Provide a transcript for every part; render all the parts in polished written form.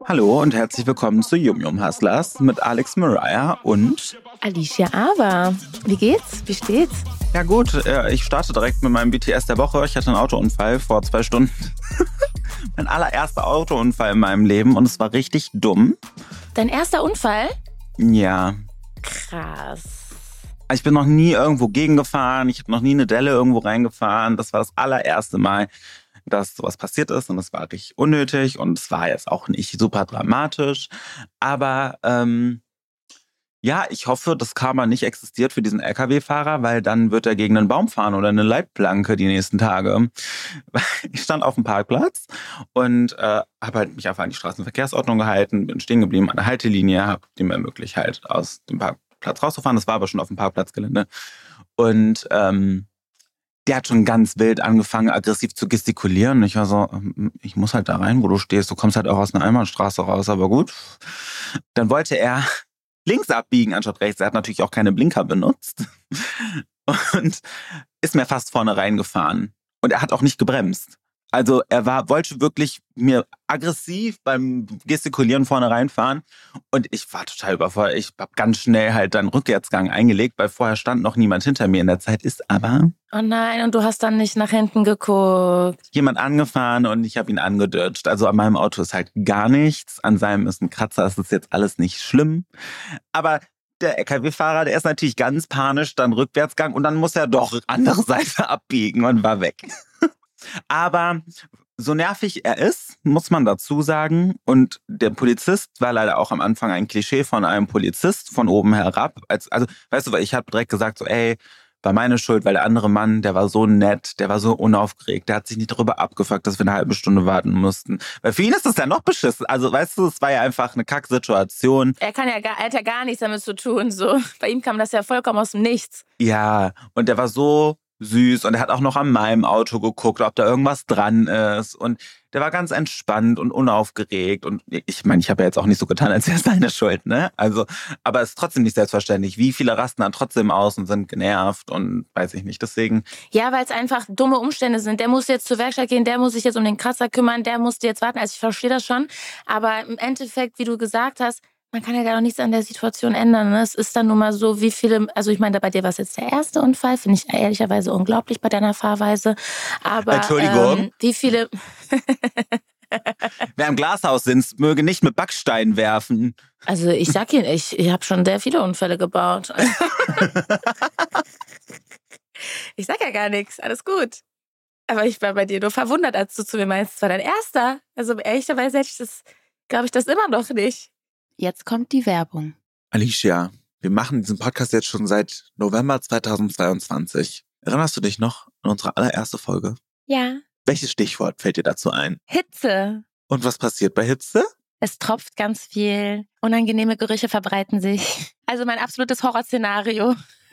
Hallo und herzlich willkommen zu Yum Yum Hustlers mit Alex Mariah und Alicia Ava. Wie geht's? Wie steht's? ja gut, ich starte direkt mit meinem BTS der Woche. Ich hatte einen Autounfall vor 2 Stunden. Mein allererster Autounfall in meinem Leben und es war richtig dumm. Dein erster Unfall? Ja. Krass. Ich bin noch nie irgendwo gegengefahren. Ich habe noch nie eine Delle irgendwo reingefahren. Das war das allererste Mal, dass sowas passiert ist und es war richtig unnötig und es war jetzt auch nicht super dramatisch. Aber ja, ich hoffe, dass Karma nicht existiert für diesen LKW-Fahrer, weil dann wird er gegen einen Baum fahren oder eine Leitplanke die nächsten Tage. Ich stand auf dem Parkplatz und habe halt mich einfach an die Straßenverkehrsordnung gehalten, bin stehen geblieben an der Haltelinie, habe dem ermöglicht halt aus dem Parkplatz rauszufahren. Das war aber schon auf dem Parkplatzgelände. Und der hat schon ganz wild angefangen, aggressiv zu gestikulieren. Und ich war so, ich muss halt da rein, wo du stehst. Du kommst halt auch aus einer Einbahnstraße raus, aber gut. Dann wollte er links abbiegen anstatt rechts. Er hat natürlich auch keine Blinker benutzt und ist mir fast vorne reingefahren. Und er hat auch nicht gebremst. Also er wollte wirklich mir aggressiv beim Gestikulieren vorne reinfahren und ich war total überfordert. Ich habe ganz schnell halt dann Rückwärtsgang eingelegt, weil vorher stand noch niemand hinter mir. In der Zeit ist aber Oh nein, und du hast dann nicht nach hinten geguckt. jemand angefahren und ich habe ihn angeditscht. Also an meinem Auto ist halt gar nichts. An seinem ist ein Kratzer, das ist jetzt alles nicht schlimm. Aber der LKW-Fahrer, der ist natürlich ganz panisch, dann Rückwärtsgang und dann muss er doch andere Seite abbiegen und war weg. Aber so nervig er ist, muss man dazu sagen. Und der Polizist war leider auch am Anfang ein Klischee von einem Polizist von oben herab. Also, weißt du, weil ich habe direkt gesagt, so, ey, war meine Schuld, weil der andere Mann, der war so nett, der war so unaufgeregt, der hat sich nicht darüber abgefuckt, dass wir eine halbe Stunde warten mussten. Weil für ihn ist das ja noch beschissen. Also, weißt du, es war ja einfach eine Kacksituation. Er hat ja gar nichts damit zu tun. So. Bei ihm kam das ja vollkommen aus dem Nichts. Ja, und der war so süß und er hat auch noch an meinem Auto geguckt, ob da irgendwas dran ist und der war ganz entspannt und unaufgeregt und ich meine, ich habe ja jetzt auch nicht so getan, als wäre es seine Schuld, ne? Also, aber es ist trotzdem nicht selbstverständlich. Wie viele rasten dann trotzdem aus und sind genervt und weiß ich nicht, deswegen. Ja, weil es einfach dumme Umstände sind. Der muss jetzt zur Werkstatt gehen, der muss sich jetzt um den Kratzer kümmern, der musste jetzt warten. Also ich verstehe das schon, aber im Endeffekt, wie du gesagt hast, man kann ja gar noch nichts an der Situation ändern. Ne? Es ist dann nun mal so, wie viele, also ich meine, bei dir war es jetzt der erste Unfall, finde ich ehrlicherweise unglaublich bei deiner Fahrweise. Aber Entschuldigung. wie viele... Wer im Glashaus sitzt, möge nicht mit Backsteinen werfen. Also ich sag Ihnen, ich habe schon sehr viele Unfälle gebaut. Ich sag ja gar nichts, alles gut. Aber ich war bei dir nur verwundert, als du zu mir meinst, es war dein erster. Also ehrlicherweise hätte ich das, glaube ich, das immer noch nicht. Jetzt kommt die Werbung. Alicia, wir machen diesen Podcast jetzt schon seit November 2022. Erinnerst du dich noch an unsere allererste Folge? Ja. Welches Stichwort fällt dir dazu ein? Hitze. Und was passiert bei Hitze? Es tropft ganz viel. Unangenehme Gerüche verbreiten sich. Also mein absolutes Horrorszenario.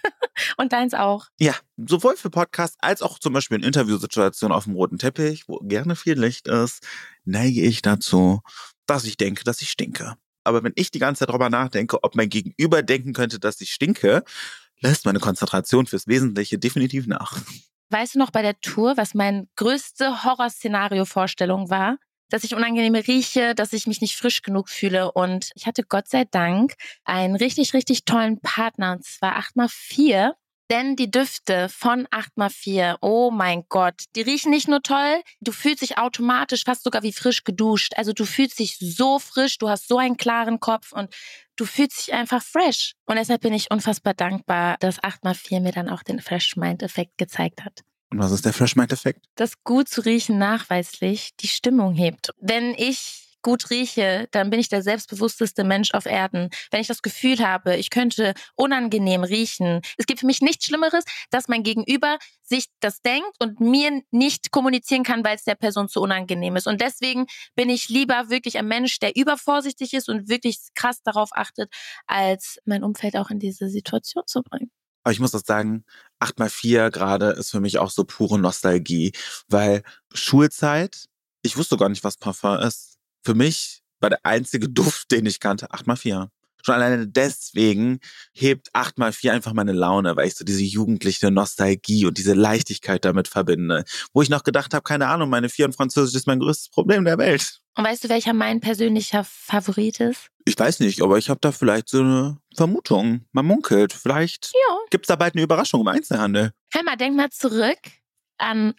Und deins auch. Ja, sowohl für Podcasts als auch zum Beispiel in Interviewsituationen auf dem roten Teppich, wo gerne viel Licht ist, neige ich dazu, dass ich denke, dass ich stinke. Aber wenn ich die ganze Zeit darüber nachdenke, ob mein Gegenüber denken könnte, dass ich stinke, lässt meine Konzentration fürs Wesentliche definitiv nach. Weißt du noch bei der Tour, was meine größte Horrorszenario-Vorstellung war? Dass ich unangenehme rieche, dass ich mich nicht frisch genug fühle. Und ich hatte Gott sei Dank einen richtig, richtig tollen Partner, und zwar 8x4. Denn die Düfte von 8x4, oh mein Gott, die riechen nicht nur toll, du fühlst dich automatisch fast sogar wie frisch geduscht. Also du fühlst dich so frisch, du hast so einen klaren Kopf und du fühlst dich einfach fresh. Und deshalb bin ich unfassbar dankbar, dass 8x4 mir dann auch den Fresh-Mind-Effekt gezeigt hat. Und was ist der Fresh-Mind-Effekt? Dass gut zu riechen nachweislich die Stimmung hebt. Wenn ich gut rieche, dann bin ich der selbstbewussteste Mensch auf Erden. Wenn ich das Gefühl habe, ich könnte unangenehm riechen. Es gibt für mich nichts Schlimmeres, dass mein Gegenüber sich das denkt und mir nicht kommunizieren kann, weil es der Person zu unangenehm ist. Und deswegen bin ich lieber wirklich ein Mensch, der übervorsichtig ist und wirklich krass darauf achtet, als mein Umfeld auch in diese Situation zu bringen. Aber ich muss das sagen, 8x4 gerade ist für mich auch so pure Nostalgie, weil Schulzeit, ich wusste gar nicht, was Parfum ist. Für mich war der einzige Duft, den ich kannte, 8x4. Schon alleine deswegen hebt 8x4 einfach meine Laune, weil ich so diese jugendliche Nostalgie und diese Leichtigkeit damit verbinde. Wo ich noch gedacht habe, keine Ahnung, meine 4 in Französisch ist mein größtes Problem der Welt. Und weißt du, welcher mein persönlicher Favorit ist? Ich weiß nicht, aber ich habe da vielleicht so eine Vermutung. Man munkelt. Vielleicht gibt es da bald eine Überraschung im Einzelhandel. Hör mal, denk mal zurück an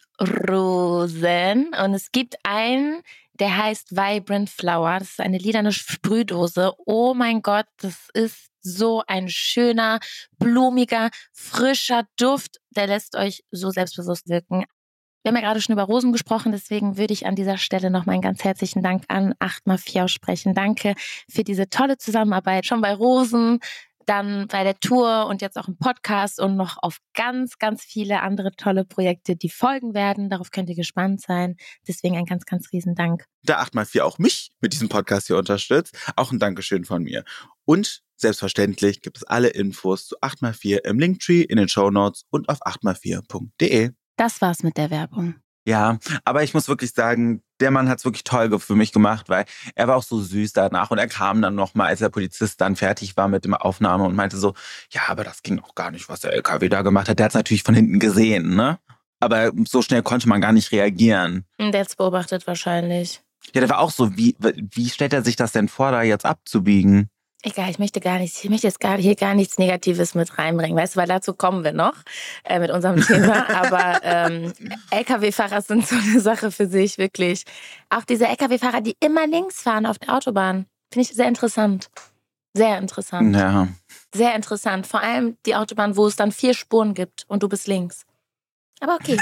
Rosen. Und es gibt einen, der heißt Vibrant Flower. Das ist eine lilane Sprühdose. Oh mein Gott, das ist so ein schöner, blumiger, frischer Duft. Der lässt euch so selbstbewusst wirken. Wir haben ja gerade schon über Rosen gesprochen, deswegen würde ich an dieser Stelle noch mal einen ganz herzlichen Dank an 8x4 aussprechen. Danke für diese tolle Zusammenarbeit, schon bei Rosen, dann bei der Tour und jetzt auch im Podcast und noch auf ganz, ganz viele andere tolle Projekte, die folgen werden. Darauf könnt ihr gespannt sein. Deswegen ein ganz, ganz riesen Dank. Da 8x4 auch mich mit diesem Podcast hier unterstützt, auch ein Dankeschön von mir. Und selbstverständlich gibt es alle Infos zu 8x4 im Linktree, in den Shownotes und auf 8x4.de. Das war's mit der Werbung. Ja, aber ich muss wirklich sagen, der Mann hat's wirklich toll für mich gemacht, weil er war auch so süß danach und er kam dann nochmal, als der Polizist dann fertig war mit der Aufnahme und meinte so, ja, aber das ging auch gar nicht, was der LKW da gemacht hat. Der hat's natürlich von hinten gesehen, ne? Aber so schnell konnte man gar nicht reagieren. Der hat's beobachtet wahrscheinlich. Ja, der war auch so, wie stellt er sich das denn vor, da jetzt abzubiegen? Egal, ich möchte jetzt hier gar nichts Negatives mit reinbringen, weißt du, weil dazu kommen wir noch mit unserem Thema. Aber LKW-Fahrer sind so eine Sache für sich, wirklich. Auch diese LKW-Fahrer, die immer links fahren auf der Autobahn, finde ich sehr interessant. Sehr interessant. Ja. Sehr interessant. Vor allem die Autobahn, wo es dann 4 Spuren gibt und du bist links. Aber okay.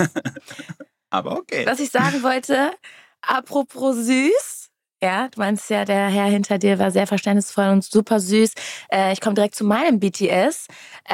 Aber okay. Was ich sagen wollte, apropos süß. Ja, du meinst ja, der Herr hinter dir war sehr verständnisvoll und super süß. Ich komme direkt zu meinem BTS.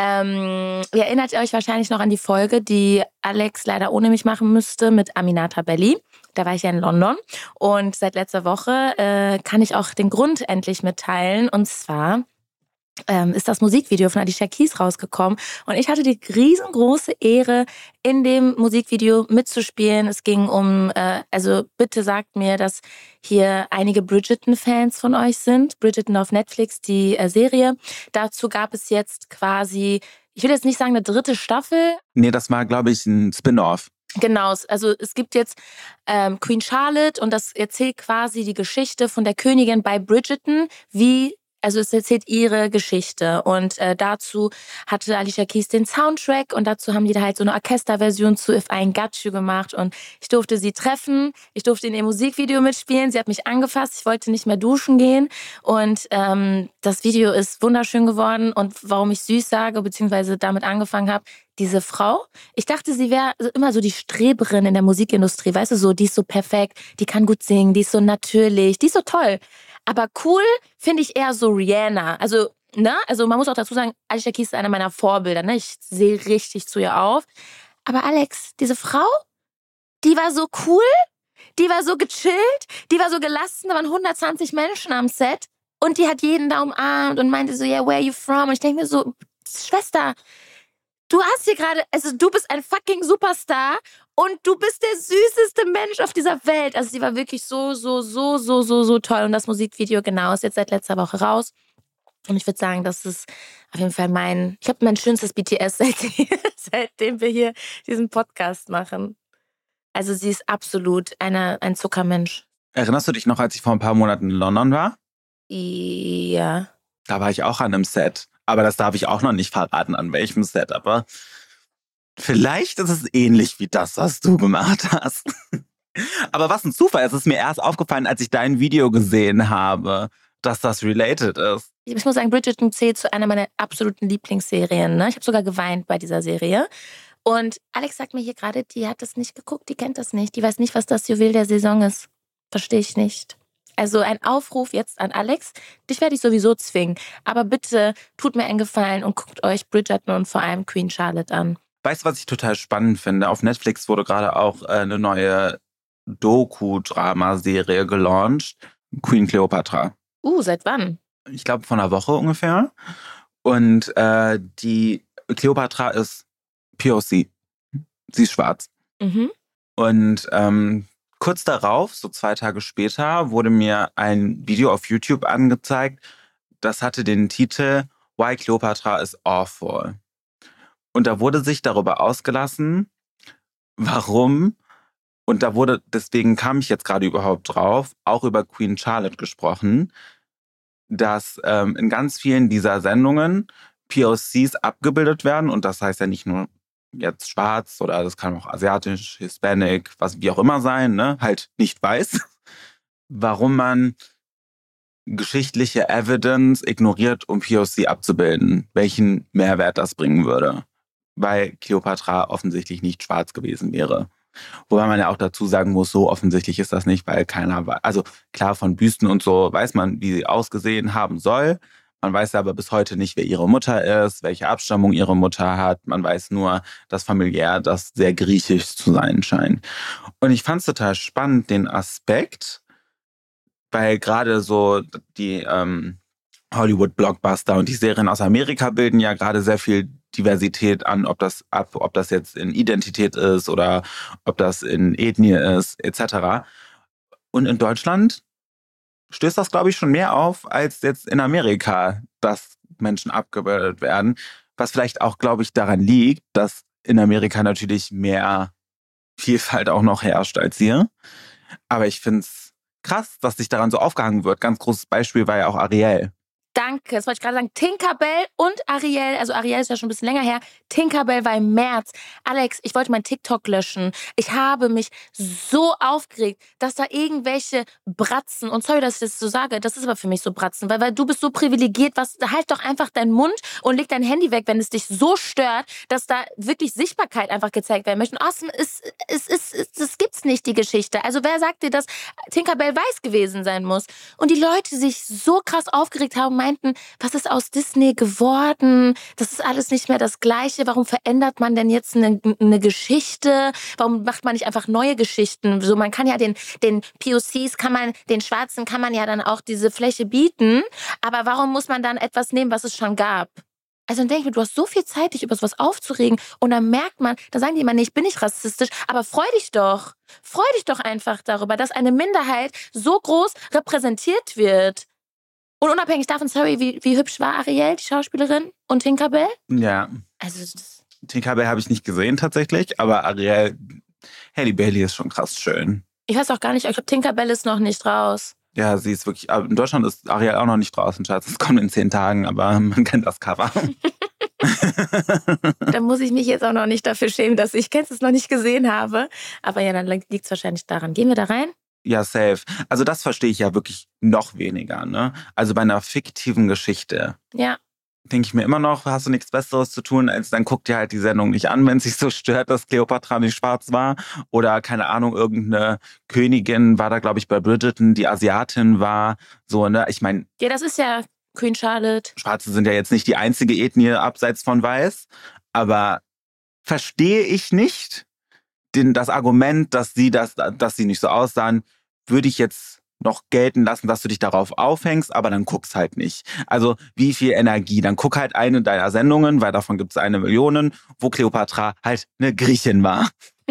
Ihr erinnert euch wahrscheinlich noch an die Folge, die Alex leider ohne mich machen müsste mit Aminata Belli. Da war ich ja in London. Und seit letzter Woche kann ich auch den Grund endlich mitteilen. Und zwar ist das Musikvideo von Alicia Keys rausgekommen. Und ich hatte die riesengroße Ehre, in dem Musikvideo mitzuspielen. Es ging um, also bitte sagt mir, dass hier einige Bridgerton-Fans von euch sind. Bridgerton auf Netflix, die Serie. Dazu gab es jetzt quasi, ich will jetzt nicht sagen eine 3. Staffel. Nee, das war, glaube ich, ein Spin-off. Genau, also es gibt jetzt Queen Charlotte und das erzählt quasi die Geschichte von der Königin bei Bridgerton, also es erzählt ihre Geschichte und dazu hatte Alicia Keys den Soundtrack und dazu haben die da halt so eine Orchesterversion zu If I Ain't Got You gemacht und ich durfte sie treffen, ich durfte in ihr Musikvideo mitspielen, sie hat mich angefasst, ich wollte nicht mehr duschen gehen und das Video ist wunderschön geworden und warum ich süß sage, beziehungsweise damit angefangen habe, diese Frau, ich dachte, sie wäre immer so die Streberin in der Musikindustrie, weißt du, so, die ist so perfekt, die kann gut singen, die ist so natürlich, die ist so toll. Aber cool finde ich eher so Rihanna. Also, ne? Also man muss auch dazu sagen, Alicia Keys ist einer meiner Vorbilder. Ne? Ich sehe richtig zu ihr auf. Aber Alex, diese Frau, die war so cool, die war so gechillt, die war so gelassen. Da waren 120 Menschen am Set und die hat jeden da umarmt und meinte so, yeah, where are you from? Und ich denke mir so, Schwester, du hast hier gerade, also du bist ein fucking Superstar und du bist der süßeste Mensch auf dieser Welt. Also sie war wirklich so toll. Und das Musikvideo, genau, ist jetzt seit letzter Woche raus. Und ich würde sagen, das ist auf jeden Fall ich habe mein schönstes BTS, seitdem wir hier diesen Podcast machen. Also sie ist absolut ein Zuckermensch. Erinnerst du dich noch, als ich vor ein paar Monaten in London war? Ja. Da war ich auch an einem Set. Aber das darf ich auch noch nicht verraten, an welchem Set. Aber vielleicht ist es ähnlich wie das, was du gemacht hast. Aber was ein Zufall. Es ist mir erst aufgefallen, als ich dein Video gesehen habe, dass das related ist. Ich muss sagen, Bridgerton zählt zu einer meiner absoluten Lieblingsserien. Ne? Ich habe sogar geweint bei dieser Serie. Und Alex sagt mir hier gerade, die hat das nicht geguckt, die kennt das nicht. Die weiß nicht, was das Juwel der Saison ist. Verstehe ich nicht. Also ein Aufruf jetzt an Alex. Dich werde ich sowieso zwingen. Aber bitte tut mir einen Gefallen und guckt euch Bridgerton und vor allem Queen Charlotte an. Weißt du, was ich total spannend finde? Auf Netflix wurde gerade auch eine neue Doku-Drama-Serie gelauncht. Queen Cleopatra. Seit wann? Ich glaube, vor einer Woche ungefähr. Und die Cleopatra ist POC. Sie ist schwarz. Mhm. Und kurz darauf, so 2 Tage später, wurde mir ein Video auf YouTube angezeigt. Das hatte den Titel Why Cleopatra is Awful. Und da wurde sich darüber ausgelassen, warum Und da wurde, deswegen kam ich jetzt gerade überhaupt drauf, auch über Queen Charlotte gesprochen, dass in ganz vielen dieser Sendungen POCs abgebildet werden. Und das heißt ja nicht nur jetzt schwarz oder das kann auch asiatisch, Hispanic, was wie auch immer sein, ne? Halt nicht weiß. Warum man geschichtliche Evidence ignoriert, um POC abzubilden. Welchen Mehrwert das bringen würde. Weil Kleopatra offensichtlich nicht schwarz gewesen wäre. Wobei man ja auch dazu sagen muss, so offensichtlich ist das nicht, weil keiner weiß. Also klar, von Büsten und so weiß man, wie sie ausgesehen haben soll. Man weiß aber bis heute nicht, wer ihre Mutter ist, welche Abstammung ihre Mutter hat. Man weiß nur, dass familiär das sehr griechisch zu sein scheint. Und ich fand es total spannend, den Aspekt, weil gerade so die Hollywood-Blockbuster und die Serien aus Amerika bilden ja gerade sehr viel Diversität an, ob das jetzt in Identität ist oder ob das in Ethnie ist, etc. Und in Deutschland stößt das, glaube ich, schon mehr auf, als jetzt in Amerika, dass Menschen abgebildet werden. Was vielleicht auch, glaube ich, daran liegt, dass in Amerika natürlich mehr Vielfalt auch noch herrscht als hier. Aber ich finde es krass, dass sich daran so aufgehangen wird. Ganz großes Beispiel war ja auch Ariel. Danke, das wollte ich gerade sagen. Tinkerbell und Ariel, also Ariel ist ja schon ein bisschen länger her. Tinkerbell war im März. Alex, ich wollte meinen TikTok löschen. Ich habe mich so aufgeregt, dass da irgendwelche Bratzen, und sorry, dass ich das so sage, das ist aber für mich so Bratzen, weil du bist so privilegiert, halt doch einfach deinen Mund und leg dein Handy weg, wenn es dich so stört, dass da wirklich Sichtbarkeit einfach gezeigt werden möchte. Das gibt's nicht, die Geschichte. Also wer sagt dir, dass Tinkerbell weiß gewesen sein muss? Und die Leute sich so krass aufgeregt haben, meinten, was ist aus Disney geworden? Das ist alles nicht mehr das Gleiche. Warum verändert man denn jetzt eine Geschichte? Warum macht man nicht einfach neue Geschichten? So, man kann ja den POCs, den Schwarzen kann man ja dann auch diese Fläche bieten. Aber warum muss man dann etwas nehmen, was es schon gab? Also dann denke ich mir, du hast so viel Zeit, dich über sowas aufzuregen. Und dann merkt man, dann sagen die immer, nee, ich bin nicht rassistisch, aber freu dich doch. Freu dich doch einfach darüber, dass eine Minderheit so groß repräsentiert wird. Und unabhängig davon, sorry, wie hübsch war Ariel, die Schauspielerin, und Tinkerbell? Ja. Also Tinkerbell habe ich nicht gesehen tatsächlich, aber Ariel, Halle Bailey ist schon krass schön. Ich weiß auch gar nicht, ich glaube, Tinkerbell ist noch nicht raus. Ja, sie ist wirklich, in Deutschland ist Ariel auch noch nicht draußen, Schatz. Es kommt in 10 Tagen, aber man kennt das Cover. Da muss ich mich jetzt auch noch nicht dafür schämen, dass ich es noch nicht gesehen habe. Aber ja, dann liegt es wahrscheinlich daran. Gehen wir da rein? Ja, safe. Also das verstehe ich ja wirklich noch weniger, ne? Also bei einer fiktiven Geschichte. Ja. Denke ich mir immer noch, hast du nichts Besseres zu tun, als dann guck dir halt die Sendung nicht an, wenn es sich so stört, dass Kleopatra nicht schwarz war. Oder, keine Ahnung, irgendeine Königin war da, glaube ich, bei Bridgerton, die Asiatin war. So, ne? Ich meine... Ja, das ist ja Queen Charlotte. Schwarze sind ja jetzt nicht die einzige Ethnie abseits von Weiß. Aber verstehe ich nicht das Argument, dass sie nicht so aussahen, würde ich jetzt noch gelten lassen, dass du dich darauf aufhängst, aber dann guck's halt nicht. Also wie viel Energie? Dann guck halt eine deiner Sendungen, weil davon gibt's 1 Million, wo Kleopatra halt eine Griechin war.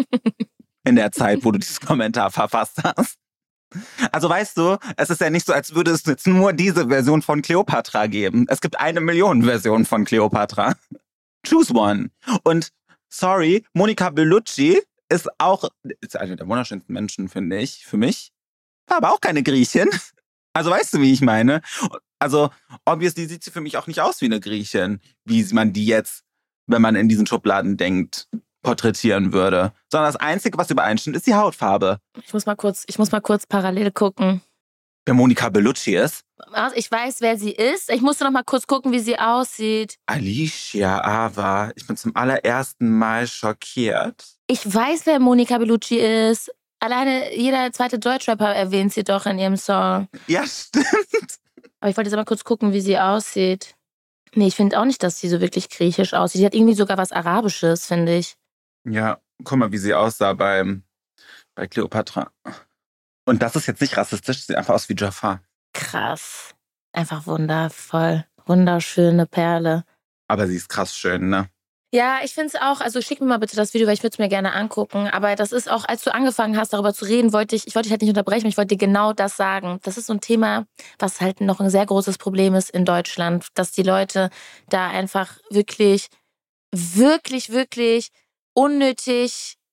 In der Zeit, wo du dieses Kommentar verfasst hast. Also weißt du, es ist ja nicht so, als würde es jetzt nur diese Version von Kleopatra geben. Es gibt 1 Million Versionen von Kleopatra. Choose one. Und sorry, Monica Bellucci ist eine der wunderschönsten Menschen, finde ich, für mich. War aber auch keine Griechin. Also weißt du, wie ich meine? Also obviously sieht sie für mich auch nicht aus wie eine Griechin, wie man die jetzt, wenn man in diesen Schubladen denkt, porträtieren würde. Sondern das Einzige, was übereinstimmt, ist die Hautfarbe. Ich muss mal kurz parallel gucken. Wer Monica Bellucci ist? Ich weiß, wer sie ist. Ich musste noch mal kurz gucken, wie sie aussieht. Alicia Ava. Ich bin zum allerersten Mal schockiert. Ich weiß, wer Monica Bellucci ist. Alleine jeder zweite Deutschrapper erwähnt sie doch in ihrem Song. Ja, stimmt. Aber ich wollte jetzt mal kurz gucken, wie sie aussieht. Nee, ich finde auch nicht, dass sie so wirklich griechisch aussieht. Die hat irgendwie sogar was Arabisches, finde ich. Ja, guck mal, wie sie aussah bei Kleopatra. Und das ist jetzt nicht rassistisch, sie sieht einfach aus wie Jafar. Krass. Einfach wundervoll. Wunderschöne Perle. Aber sie ist krass schön, ne? Ja, ich finde es auch. Also schick mir mal bitte das Video, weil ich würde es mir gerne angucken. Aber das ist auch, als du angefangen hast, darüber zu reden, wollte ich dich halt nicht unterbrechen, ich wollte dir genau das sagen. Das ist so ein Thema, was halt noch ein sehr großes Problem ist in Deutschland, dass die Leute da einfach wirklich, wirklich, wirklich unnötig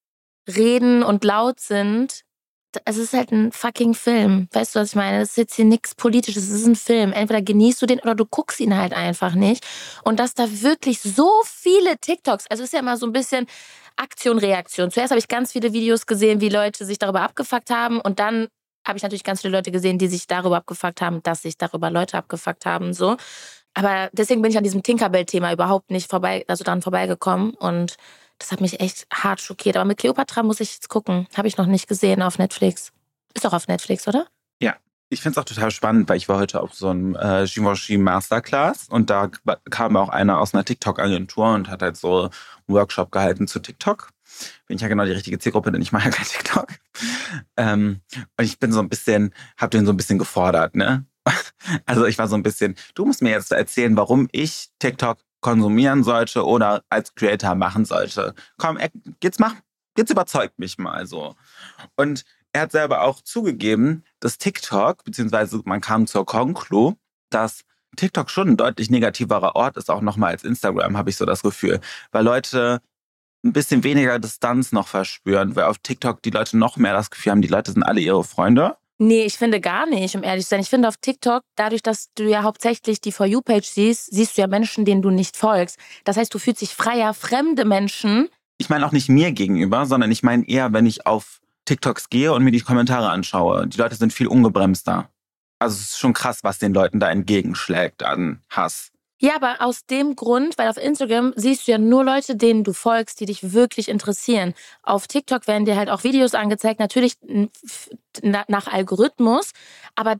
reden und laut sind. Es ist halt ein fucking Film. Weißt du, was ich meine? Das ist jetzt hier nichts Politisches. Es ist ein Film. Entweder genießt du den oder du guckst ihn halt einfach nicht. Und dass da wirklich so viele TikToks, also es ist ja immer so ein bisschen Aktion, Reaktion. Zuerst habe ich ganz viele Videos gesehen, wie Leute sich darüber abgefuckt haben. Und dann habe ich natürlich ganz viele Leute gesehen, die sich darüber abgefuckt haben, dass sich darüber Leute abgefuckt haben. So. Aber deswegen bin ich an diesem Tinkerbell-Thema überhaupt nicht dran vorbeigekommen. Und das hat mich echt hart schockiert. Aber mit Cleopatra muss ich jetzt gucken. Habe ich noch nicht gesehen auf Netflix. Ist doch auf Netflix, oder? Ja, ich finde es auch total spannend, weil ich war heute auf so einem Givenchy Masterclass und da kam auch einer aus einer TikTok-Agentur und hat halt so einen Workshop gehalten zu TikTok. Bin ich ja genau die richtige Zielgruppe, denn ich mache ja kein TikTok. Und ich bin so ein bisschen, habe den so ein bisschen gefordert, ne? Also ich war so ein bisschen, du musst mir jetzt erzählen, warum ich TikTok konsumieren sollte oder als Creator machen sollte. Komm, jetzt überzeugt mich mal so. Und er hat selber auch zugegeben, dass TikTok, beziehungsweise man kam zur Conclu, dass TikTok schon ein deutlich negativerer Ort ist, auch nochmal als Instagram, habe ich so das Gefühl. Weil Leute ein bisschen weniger Distanz noch verspüren, weil auf TikTok die Leute noch mehr das Gefühl haben, die Leute sind alle ihre Freunde. Nee, ich finde gar nicht, um ehrlich zu sein. Ich finde auf TikTok, dadurch, dass du ja hauptsächlich die For You-Page siehst, siehst du ja Menschen, denen du nicht folgst. Das heißt, du fühlst dich freier, fremde Menschen. Ich meine auch nicht mir gegenüber, sondern ich meine eher, wenn ich auf TikToks gehe und mir die Kommentare anschaue. Die Leute sind viel ungebremster. Also es ist schon krass, was den Leuten da entgegenschlägt an Hass. Ja, aber aus dem Grund, weil auf Instagram siehst du ja nur Leute, denen du folgst, die dich wirklich interessieren. Auf TikTok werden dir halt auch Videos angezeigt, natürlich nach Algorithmus, aber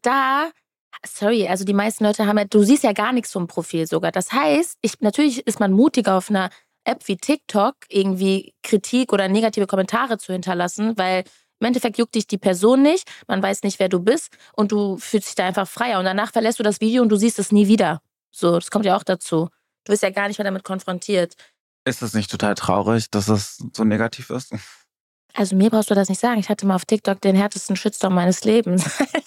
also die meisten Leute haben du siehst ja gar nichts vom Profil sogar. Das heißt, natürlich ist man mutiger auf einer App wie TikTok irgendwie Kritik oder negative Kommentare zu hinterlassen, weil im Endeffekt juckt dich die Person nicht, man weiß nicht, wer du bist und du fühlst dich da einfach freier und danach verlässt du das Video und du siehst es nie wieder. So, das kommt ja auch dazu. Du wirst ja gar nicht mehr damit konfrontiert. Ist es nicht total traurig, dass es so negativ ist? Also mir brauchst du das nicht sagen. Ich hatte mal auf TikTok den härtesten Shitstorm meines Lebens.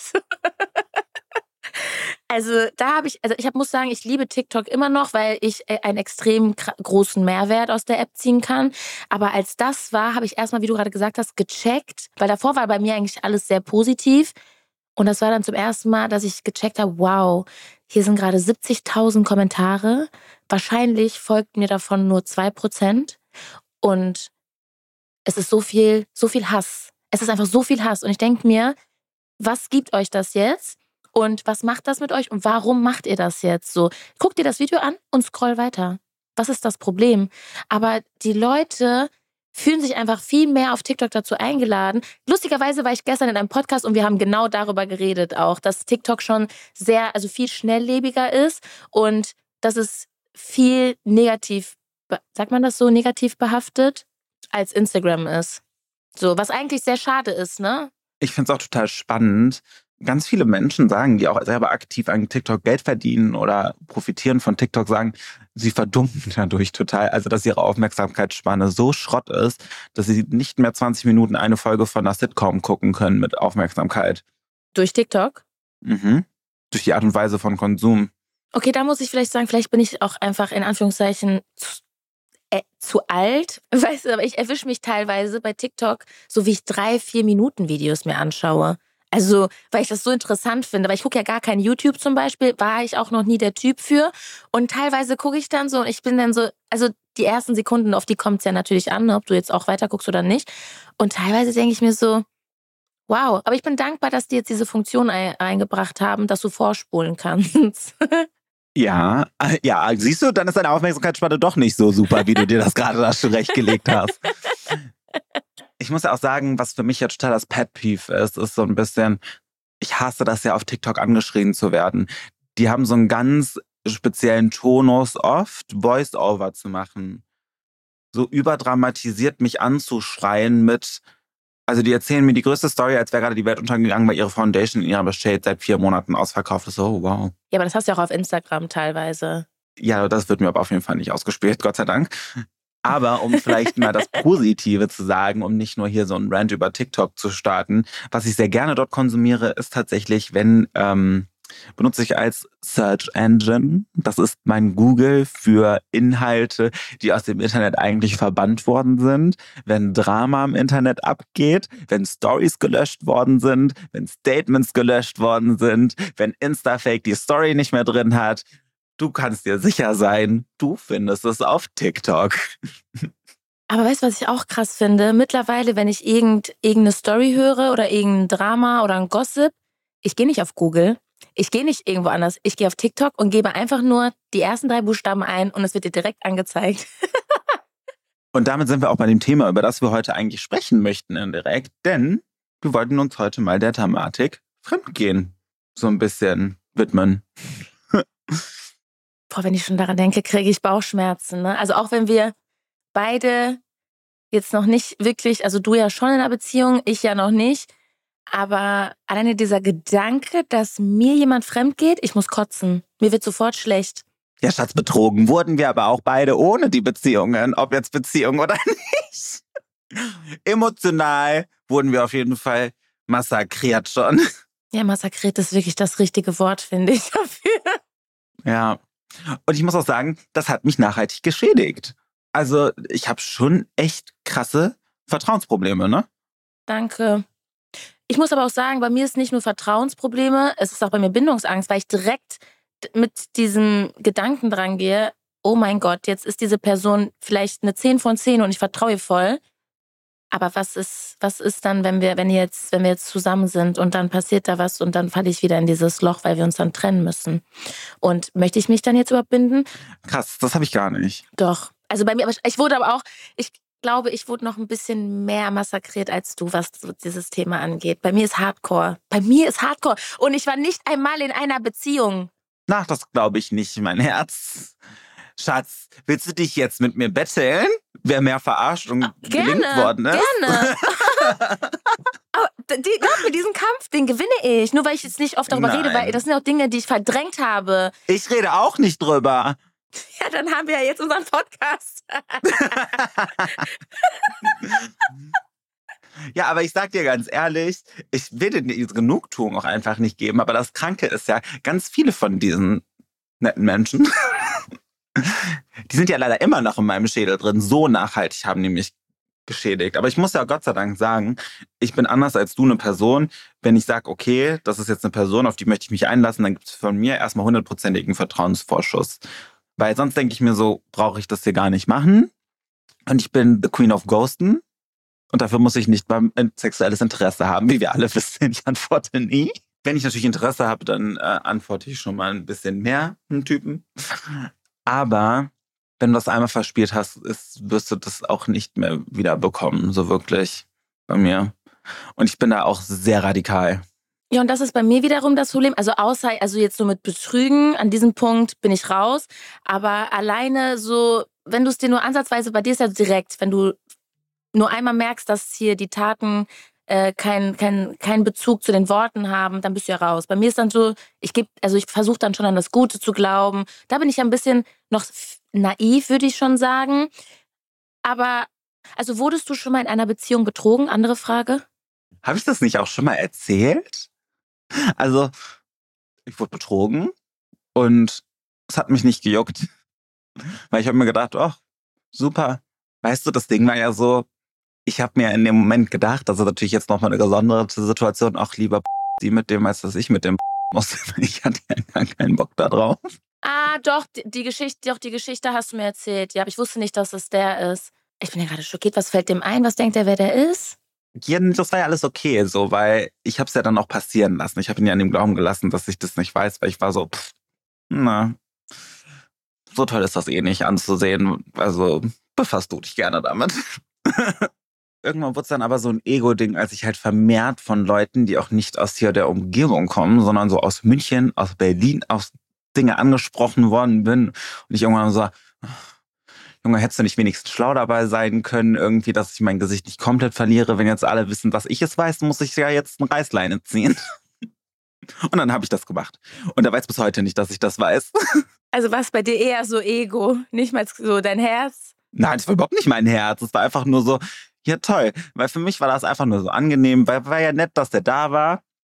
Also ich muss sagen, ich liebe TikTok immer noch, weil ich einen extrem großen Mehrwert aus der App ziehen kann. Aber als das war, habe ich erstmal, wie du gerade gesagt hast, gecheckt. Weil davor war bei mir eigentlich alles sehr positiv. Und das war dann zum ersten Mal, dass ich gecheckt habe, wow, hier sind gerade 70.000 Kommentare. Wahrscheinlich folgt mir davon nur 2%. Und es ist so viel Hass. Es ist einfach so viel Hass. Und ich denke mir, was gibt euch das jetzt? Und was macht das mit euch? Und warum macht ihr das jetzt so? Guck dir das Video an und scroll weiter. Was ist das Problem? Aber die Leute fühlen sich einfach viel mehr auf TikTok dazu eingeladen. Lustigerweise war ich gestern in einem Podcast und wir haben genau darüber geredet auch, dass TikTok schon viel schnelllebiger ist und dass es viel negativ, sagt man das so, negativ behaftet, als Instagram ist. So, was eigentlich sehr schade ist, ne? Ich finde es auch total spannend. Ganz viele Menschen sagen, die auch selber aktiv an TikTok Geld verdienen oder profitieren von TikTok, sagen, sie verdummen dadurch total. Also, dass ihre Aufmerksamkeitsspanne so Schrott ist, dass sie nicht mehr 20 Minuten eine Folge von einer Sitcom gucken können mit Aufmerksamkeit. Durch TikTok? Mhm. Durch die Art und Weise von Konsum. Okay, da muss ich vielleicht sagen, vielleicht bin ich auch einfach in Anführungszeichen zu alt. Weißt du, aber ich erwische mich teilweise bei TikTok, so wie ich 3-4 Minuten Videos mir anschaue. Also, weil ich das so interessant finde. Weil ich gucke ja gar kein YouTube zum Beispiel, war ich auch noch nie der Typ für. Und teilweise gucke ich dann so und ich bin dann so, also die ersten Sekunden, auf die kommt es ja natürlich an, ob du jetzt auch weiter guckst oder nicht. Und teilweise denke ich mir so, wow. Aber ich bin dankbar, dass die jetzt diese Funktion eingebracht haben, dass du vorspulen kannst. Ja, siehst du, dann ist deine Aufmerksamkeitsspanne doch nicht so super, wie du dir das gerade da zurechtgelegt hast. Ich muss ja auch sagen, was für mich ja total das Pet-Peeve ist so ein bisschen, ich hasse das ja auf TikTok angeschrien zu werden. Die haben so einen ganz speziellen Tonus oft, Voice-Over zu machen. So überdramatisiert mich anzuschreien mit, also die erzählen mir die größte Story, als wäre gerade die Welt untergegangen, weil ihre Foundation in ihrer Shade seit 4 Monaten ausverkauft ist. Oh, wow. Ja, aber das hast du ja auch auf Instagram teilweise. Ja, das wird mir aber auf jeden Fall nicht ausgespielt, Gott sei Dank. Aber um vielleicht mal das Positive zu sagen, um nicht nur hier so einen Rant über TikTok zu starten, was ich sehr gerne dort konsumiere, ist tatsächlich, wenn benutze ich als Search Engine. Das ist mein Google für Inhalte, die aus dem Internet eigentlich verbannt worden sind. Wenn Drama im Internet abgeht, wenn Stories gelöscht worden sind, wenn Statements gelöscht worden sind, wenn Instafake die Story nicht mehr drin hat. Du kannst dir sicher sein, du findest es auf TikTok. Aber weißt du, was ich auch krass finde? Mittlerweile, wenn ich irgendeine Story höre oder irgendein Drama oder ein Gossip, ich gehe nicht auf Google, ich gehe nicht irgendwo anders, ich gehe auf TikTok und gebe einfach nur die ersten 3 Buchstaben ein und es wird dir direkt angezeigt. Und damit sind wir auch bei dem Thema, über das wir heute eigentlich sprechen möchten indirekt, denn wir wollten uns heute mal der Thematik Fremdgehen so ein bisschen widmen. Boah, wenn ich schon daran denke, kriege ich Bauchschmerzen. Ne? Also auch wenn wir beide jetzt noch nicht wirklich, also du ja schon in einer Beziehung, ich ja noch nicht, aber alleine dieser Gedanke, dass mir jemand fremd geht, ich muss kotzen. Mir wird sofort schlecht. Ja, Schatz, betrogen wurden wir aber auch beide ohne die Beziehungen, ob jetzt Beziehung oder nicht. Emotional wurden wir auf jeden Fall massakriert schon. Ja, massakriert ist wirklich das richtige Wort, finde ich dafür. Ja, und ich muss auch sagen, das hat mich nachhaltig geschädigt. Also ich habe schon echt krasse Vertrauensprobleme, ne? Danke. Ich muss aber auch sagen, bei mir ist nicht nur Vertrauensprobleme, es ist auch bei mir Bindungsangst, weil ich direkt mit diesem Gedanken dran gehe, oh mein Gott, jetzt ist diese Person vielleicht eine 10 von 10 und ich vertraue ihr voll. Aber was ist dann, wenn wir jetzt zusammen sind und dann passiert da was und dann falle ich wieder in dieses Loch, weil wir uns dann trennen müssen. Und möchte ich mich dann jetzt überbinden? Krass, das habe ich gar nicht. Doch. Also bei mir, ich glaube, ich wurde noch ein bisschen mehr massakriert als du, was so dieses Thema angeht. Bei mir ist Hardcore. Und ich war nicht einmal in einer Beziehung. Na, das glaube ich nicht, mein Herz. Schatz, willst du dich jetzt mit mir betteln? Wer mehr verarscht und gelingt worden ist? Gerne. Aber glaub mir, diesen Kampf, den gewinne ich. Nur weil ich jetzt nicht oft darüber rede, weil das sind auch Dinge, die ich verdrängt habe. Ich rede auch nicht drüber. Ja, dann haben wir ja jetzt unseren Podcast. Ja, aber ich sag dir ganz ehrlich, ich will dir diese Genugtuung auch einfach nicht geben. Aber das Kranke ist ja, ganz viele von diesen netten Menschen, die sind ja leider immer noch in meinem Schädel drin. So nachhaltig haben die mich geschädigt. Aber ich muss ja Gott sei Dank sagen, ich bin anders als du eine Person. Wenn ich sage, okay, das ist jetzt eine Person, auf die möchte ich mich einlassen, dann gibt es von mir erstmal 100%igen Vertrauensvorschuss. Weil sonst denke ich mir so, brauche ich das hier gar nicht machen. Und ich bin the Queen of Ghosten. Und dafür muss ich nicht mal ein sexuelles Interesse haben, wie wir alle wissen. Ich antworte nie. Wenn ich natürlich Interesse habe, dann antworte ich schon mal ein bisschen mehr einen Typen. Aber wenn du das einmal verspielt hast, wirst du das auch nicht mehr wieder bekommen, so wirklich bei mir. Und ich bin da auch sehr radikal. Ja, und das ist bei mir wiederum das Problem. Also jetzt so mit Betrügen, an diesem Punkt bin ich raus. Aber alleine so, wenn du es dir nur ansatzweise, bei dir ist ja direkt, wenn du nur einmal merkst, dass hier die Taten keinen Bezug zu den Worten haben, dann bist du ja raus. Bei mir ist dann so, ich versuche dann schon an das Gute zu glauben. Da bin ich ja ein bisschen noch naiv, würde ich schon sagen. Aber, also wurdest du schon mal in einer Beziehung betrogen? Andere Frage. Habe ich das nicht auch schon mal erzählt? Also, ich wurde betrogen und es hat mich nicht gejuckt. Weil ich habe mir gedacht, oh, super. Weißt du, das Ding war ja so, ich habe mir in dem Moment gedacht, also natürlich jetzt nochmal eine gesonderte Situation, auch lieber die mit dem, als dass ich mit dem musste. Ich hatte ja gar keinen Bock da drauf. Ah, doch, die Geschichte hast du mir erzählt. Ja, aber ich wusste nicht, dass es der ist. Ich bin ja gerade schockiert. Was fällt dem ein? Was denkt er, wer der ist? Ja, das war ja alles okay, so, weil ich habe es ja dann auch passieren lassen. Ich habe ihn ja an dem Glauben gelassen, dass ich das nicht weiß, weil ich war so, so toll ist das eh nicht anzusehen. Also befasst du dich gerne damit. Irgendwann wurde es dann aber so ein Ego-Ding, als ich halt vermehrt von Leuten, die auch nicht aus hier der Umgebung kommen, sondern so aus München, aus Berlin, aus Dinge angesprochen worden bin. Und ich irgendwann so, Junge, hättest du nicht wenigstens schlau dabei sein können, irgendwie, dass ich mein Gesicht nicht komplett verliere. Wenn jetzt alle wissen, dass ich es weiß, muss ich ja jetzt eine Reißleine ziehen. Und dann habe ich das gemacht. Und er weiß bis heute nicht, dass ich das weiß. Also war es bei dir eher so Ego, nicht mal so dein Herz? Nein, das war überhaupt nicht mein Herz. Es war einfach nur so, ja toll. Weil für mich war das einfach nur so angenehm, weil war ja nett, dass der da war.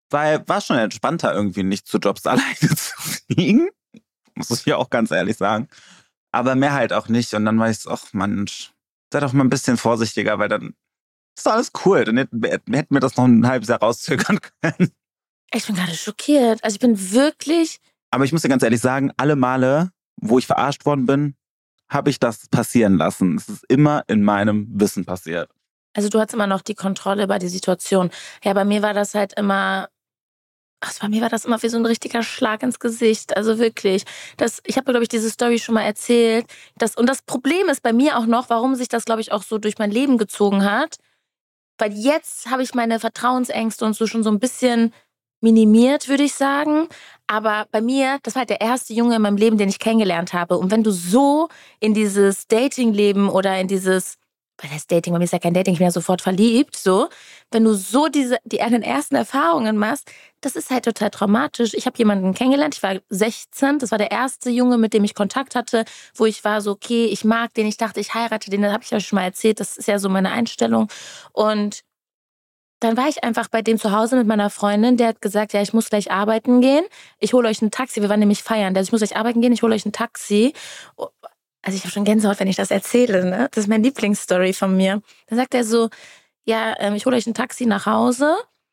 Weil war schon entspannter irgendwie nicht zu Jobs alleine zu fliegen. Muss ich ja auch ganz ehrlich sagen. Aber mehr halt auch nicht. Und dann war ich so, ach Mensch, sei doch mal ein bisschen vorsichtiger, weil dann ist doch alles cool. Dann hätten wir das noch ein halbes Jahr rauszögern können. Ich bin gerade schockiert. Also ich bin wirklich... Aber ich muss dir ganz ehrlich sagen, alle Male, wo ich verarscht worden bin, habe ich das passieren lassen. Es ist immer in meinem Wissen passiert. Also du hattest immer noch die Kontrolle über die Situation. Ja, bei mir war das halt immer... bei mir war das immer wie so ein richtiger Schlag ins Gesicht. Also wirklich. Ich habe, glaube ich, diese Story schon mal erzählt. Und das Problem ist bei mir auch noch, warum sich das, glaube ich, auch so durch mein Leben gezogen hat. Weil jetzt habe ich meine Vertrauensängste und so schon so ein bisschen minimiert, würde ich sagen. Aber bei mir, das war halt der erste Junge in meinem Leben, den ich kennengelernt habe. Und wenn du so in dieses Datingleben oder in dieses, weil das Dating, bei mir ist ja kein Dating, ich bin ja sofort verliebt, so. Wenn du so die ersten Erfahrungen machst, das ist halt total traumatisch. Ich habe jemanden kennengelernt, ich war 16, das war der erste Junge, mit dem ich Kontakt hatte, wo ich war so, okay, ich mag den, ich dachte, ich heirate den, das habe ich ja schon mal erzählt, das ist ja so meine Einstellung. Und dann war ich einfach bei dem zu Hause mit meiner Freundin, der hat gesagt, ja, ich muss gleich arbeiten gehen, ich hole euch ein Taxi, wir waren nämlich feiern, ich muss gleich arbeiten gehen, ich hole euch ein Taxi. Also ich habe schon Gänsehaut, wenn ich das erzähle, ne? Das ist meine Lieblingsstory von mir. Dann sagt er so, ja, ich hole euch ein Taxi nach Hause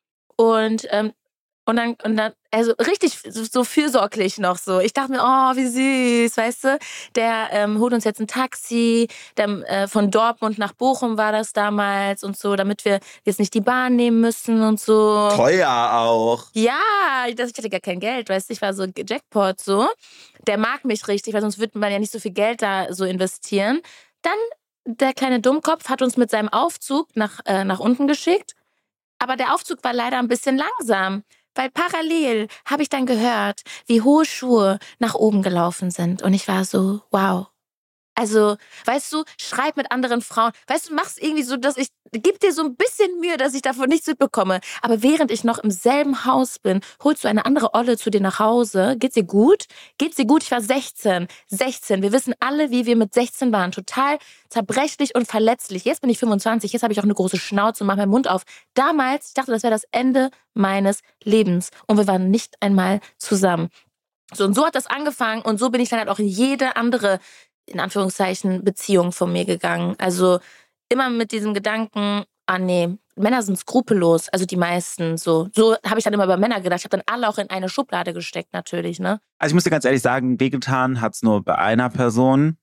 und dann, also richtig so fürsorglich noch so. Ich dachte mir, oh, wie süß, weißt du? Der holt uns jetzt ein Taxi, von Dortmund nach Bochum war das damals und so, damit wir jetzt nicht die Bahn nehmen müssen und so. Teuer auch. Ja, ich hatte gar kein Geld, weißt du, ich war so Jackpot so. Der mag mich richtig, weil sonst würde man ja nicht so viel Geld da so investieren. Dann, der kleine Dummkopf hat uns mit seinem Aufzug nach unten geschickt. Aber der Aufzug war leider ein bisschen langsam, weil parallel habe ich dann gehört, wie hohe Schuhe nach oben gelaufen sind. Und ich war so, wow. Also, weißt du, schreib mit anderen Frauen. Weißt du, mach's irgendwie so, gib dir so ein bisschen Mühe, dass ich davon nichts mitbekomme. Aber während ich noch im selben Haus bin, holst du eine andere Olle zu dir nach Hause. Geht's dir gut? Geht's dir gut? Ich war 16. 16. Wir wissen alle, wie wir mit 16 waren. Total zerbrechlich und verletzlich. Jetzt bin ich 25. Jetzt habe ich auch eine große Schnauze und mache meinen Mund auf. Damals, ich dachte, das wäre das Ende meines Lebens. Und wir waren nicht einmal zusammen. So, und so hat das angefangen. Und so bin ich dann halt auch in jede andere, in Anführungszeichen, Beziehung von mir gegangen. Also immer mit diesem Gedanken, nee, Männer sind skrupellos, also die meisten. So habe ich dann immer über Männer gedacht. Ich habe dann alle auch in eine Schublade gesteckt, natürlich, ne? Also ich muss dir ganz ehrlich sagen, wehgetan hat es nur bei einer Person.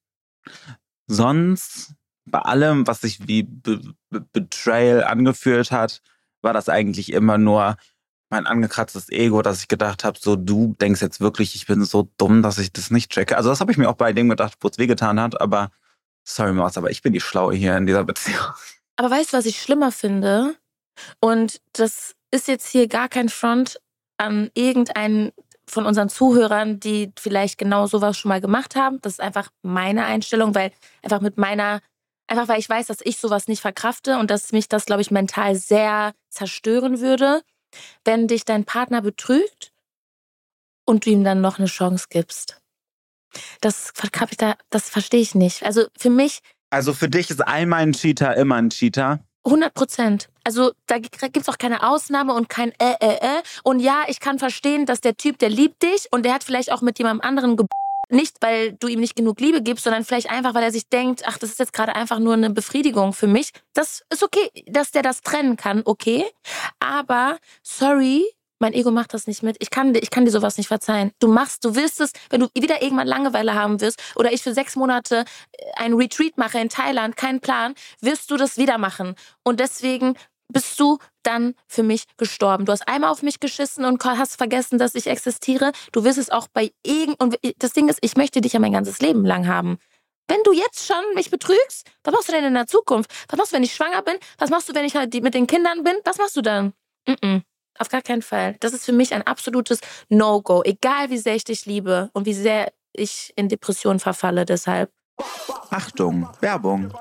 Sonst, bei allem, was sich wie Betrayal angefühlt hat, war das eigentlich immer nur mein angekratztes Ego, dass ich gedacht habe, so du denkst jetzt wirklich, ich bin so dumm, dass ich das nicht checke. Also das habe ich mir auch bei dem gedacht, wo es wehgetan hat, aber sorry Maus, aber ich bin die Schlaue hier in dieser Beziehung. Aber weißt du, was ich schlimmer finde? Und das ist jetzt hier gar kein Front an irgendeinen von unseren Zuhörern, die vielleicht genau sowas schon mal gemacht haben. Das ist einfach meine Einstellung, weil weil ich weiß, dass ich sowas nicht verkrafte und dass mich das, glaube ich, mental sehr zerstören würde, wenn dich dein Partner betrügt und du ihm dann noch eine Chance gibst. Das verstehe ich nicht. Also für mich... Also für dich ist einmal ein Cheater immer ein Cheater? 100%. Also da gibt's auch keine Ausnahme und kein Und ja, ich kann verstehen, dass der Typ, der liebt dich und der hat vielleicht auch mit jemandem anderen nicht, weil du ihm nicht genug Liebe gibst, sondern vielleicht einfach, weil er sich denkt, ach, das ist jetzt gerade einfach nur eine Befriedigung für mich. Das ist okay, dass der das trennen kann, okay. Aber, sorry, mein Ego macht das nicht mit. Ich kann dir sowas nicht verzeihen. Du willst es, wenn du wieder irgendwann Langeweile haben wirst oder ich für 6 Monate ein Retreat mache in Thailand, keinen Plan, wirst du das wieder machen. Und deswegen bist du dann für mich gestorben. Du hast einmal auf mich geschissen und hast vergessen, dass ich existiere. Du wirst es auch und das Ding ist, ich möchte dich ja mein ganzes Leben lang haben. Wenn du jetzt schon mich betrügst, was machst du denn in der Zukunft? Was machst du, wenn ich schwanger bin? Was machst du, wenn ich halt mit den Kindern bin? Was machst du dann? Auf gar keinen Fall. Das ist für mich ein absolutes No-Go. Egal, wie sehr ich dich liebe und wie sehr ich in Depressionen verfalle, deshalb. Achtung, Werbung.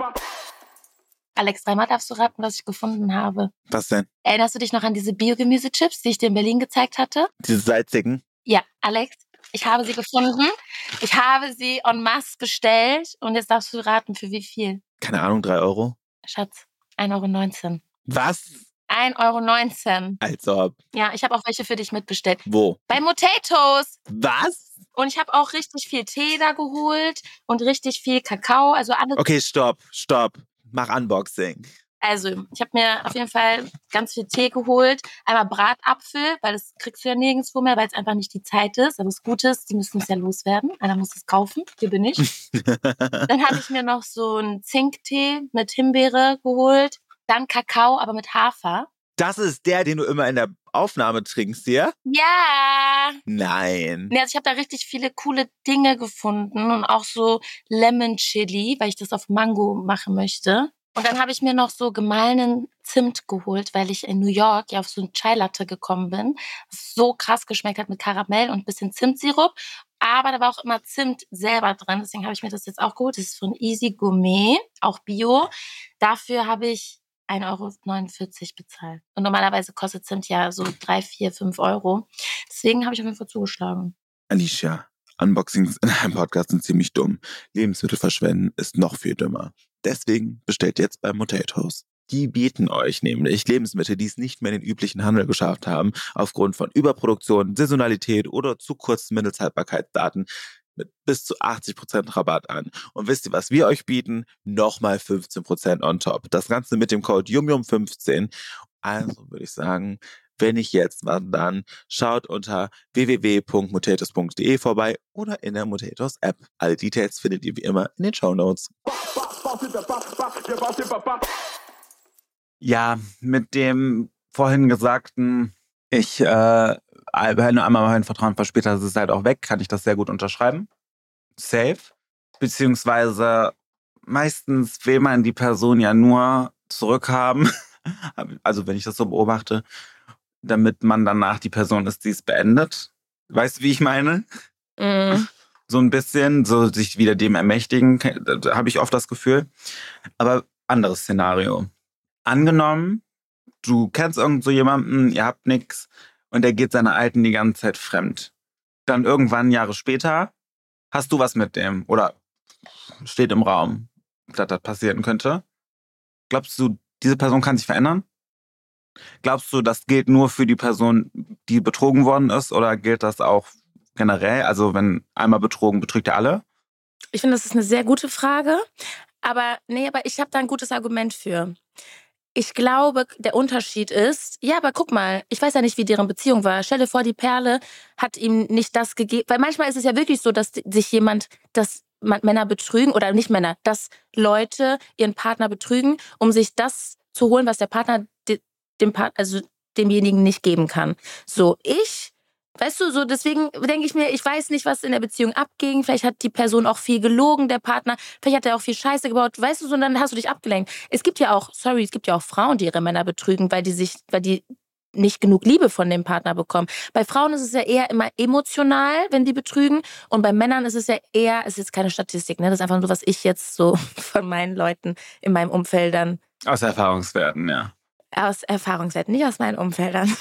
Alex, dreimal darfst du raten, was ich gefunden habe. Was denn? Erinnerst du dich noch an diese Biogemüse-Chips, die ich dir in Berlin gezeigt hatte? Diese salzigen? Ja, Alex, ich habe sie gefunden. Ich habe sie en masse bestellt und jetzt darfst du raten, für wie viel? Keine Ahnung, 3 Euro. Schatz, 1,19 €. Was? 1,19 €. Also. Ja, ich habe auch welche für dich mitbestellt. Wo? Bei Potatoes. Was? Und ich habe auch richtig viel Tee da geholt und richtig viel Kakao. Also alles. Okay, stopp. Mach Unboxing. Also, ich habe mir auf jeden Fall ganz viel Tee geholt. Einmal Bratapfel, weil das kriegst du ja nirgendwo mehr, weil es einfach nicht die Zeit ist. Aber das Gute ist, die müssen es ja loswerden. Einer muss es kaufen. Hier bin ich. Dann habe ich mir noch so einen Zinktee mit Himbeere geholt. Dann Kakao, aber mit Hafer. Das ist der, den du immer in der Aufnahme trinkst, ja? Ja. Nein. Ja, also ich habe da richtig viele coole Dinge gefunden und auch so Lemon Chili, weil ich das auf Mango machen möchte. Und dann habe ich mir noch so gemahlenen Zimt geholt, weil ich in New York ja auf so ein Chai Latte gekommen bin, was so krass geschmeckt hat mit Karamell und ein bisschen Zimtsirup. Aber da war auch immer Zimt selber drin, deswegen habe ich mir das jetzt auch geholt. Das ist von Easy Gourmet, auch Bio. Dafür habe ich 1,49 € bezahlt. Und normalerweise kostet Zimt ja so 3, 4, 5 €. Deswegen habe ich auf jeden Fall zugeschlagen. Alicia, Unboxings in einem Podcast sind ziemlich dumm. Lebensmittel verschwenden ist noch viel dümmer. Deswegen bestellt jetzt bei Potatoes. Die bieten euch nämlich Lebensmittel, die es nicht mehr in den üblichen Handel geschafft haben, aufgrund von Überproduktion, Saisonalität oder zu kurzen Mindesthaltbarkeitsdaten mit bis zu 80% Rabatt an. Und wisst ihr, was wir euch bieten? Nochmal 15% on top. Das Ganze mit dem Code YUMYUM15. Also würde ich sagen, wenn nicht jetzt, wann dann? Schaut unter www.motatos.de vorbei oder in der Motatos App. Alle Details findet ihr wie immer in den Shownotes. Ja, mit dem vorhin Gesagten, wenn du einmal mein Vertrauen verspätet hast, ist es halt auch weg, kann ich das sehr gut unterschreiben. Safe. Beziehungsweise meistens will man die Person ja nur zurückhaben, also wenn ich das so beobachte, damit man danach die Person ist, die es beendet. Weißt du, wie ich meine? Mm. So ein bisschen, so sich wieder dem ermächtigen, da habe ich oft das Gefühl. Aber anderes Szenario. Angenommen, du kennst irgend so jemanden, ihr habt nichts und der geht seiner Alten die ganze Zeit fremd. Dann irgendwann Jahre später hast du was mit dem oder steht im Raum, dass das passieren könnte. Glaubst du, diese Person kann sich verändern? Glaubst du, das gilt nur für die Person, die betrogen worden ist, oder gilt das auch generell? Also wenn einmal betrogen, betrügt er alle? Ich finde, das ist eine sehr gute Frage. Aber ich habe da ein gutes Argument für. Ich glaube, der Unterschied ist, ja, aber guck mal, ich weiß ja nicht, wie deren Beziehung war. Stell dir vor, die Perle hat ihm nicht das gegeben. Weil manchmal ist es ja wirklich so, dass Männer betrügen oder nicht Männer, dass Leute ihren Partner betrügen, um sich das zu holen, was der Partner demjenigen nicht geben kann. So, weißt du, so deswegen denke ich mir, ich weiß nicht, was in der Beziehung abging. Vielleicht hat die Person auch viel gelogen, der Partner. Vielleicht hat er auch viel Scheiße gebaut. Weißt du, so, und dann hast du dich abgelenkt. Es gibt ja auch Frauen, die ihre Männer betrügen, weil die nicht genug Liebe von dem Partner bekommen. Bei Frauen ist es ja eher immer emotional, wenn die betrügen. Und bei Männern ist es ja eher, es ist jetzt keine Statistik, ne? Das ist einfach nur, was ich jetzt so von meinen Leuten in meinem Umfeld dann. Aus Erfahrungswerten, ja. Aus Erfahrungswerten, nicht aus meinen Umfeldern,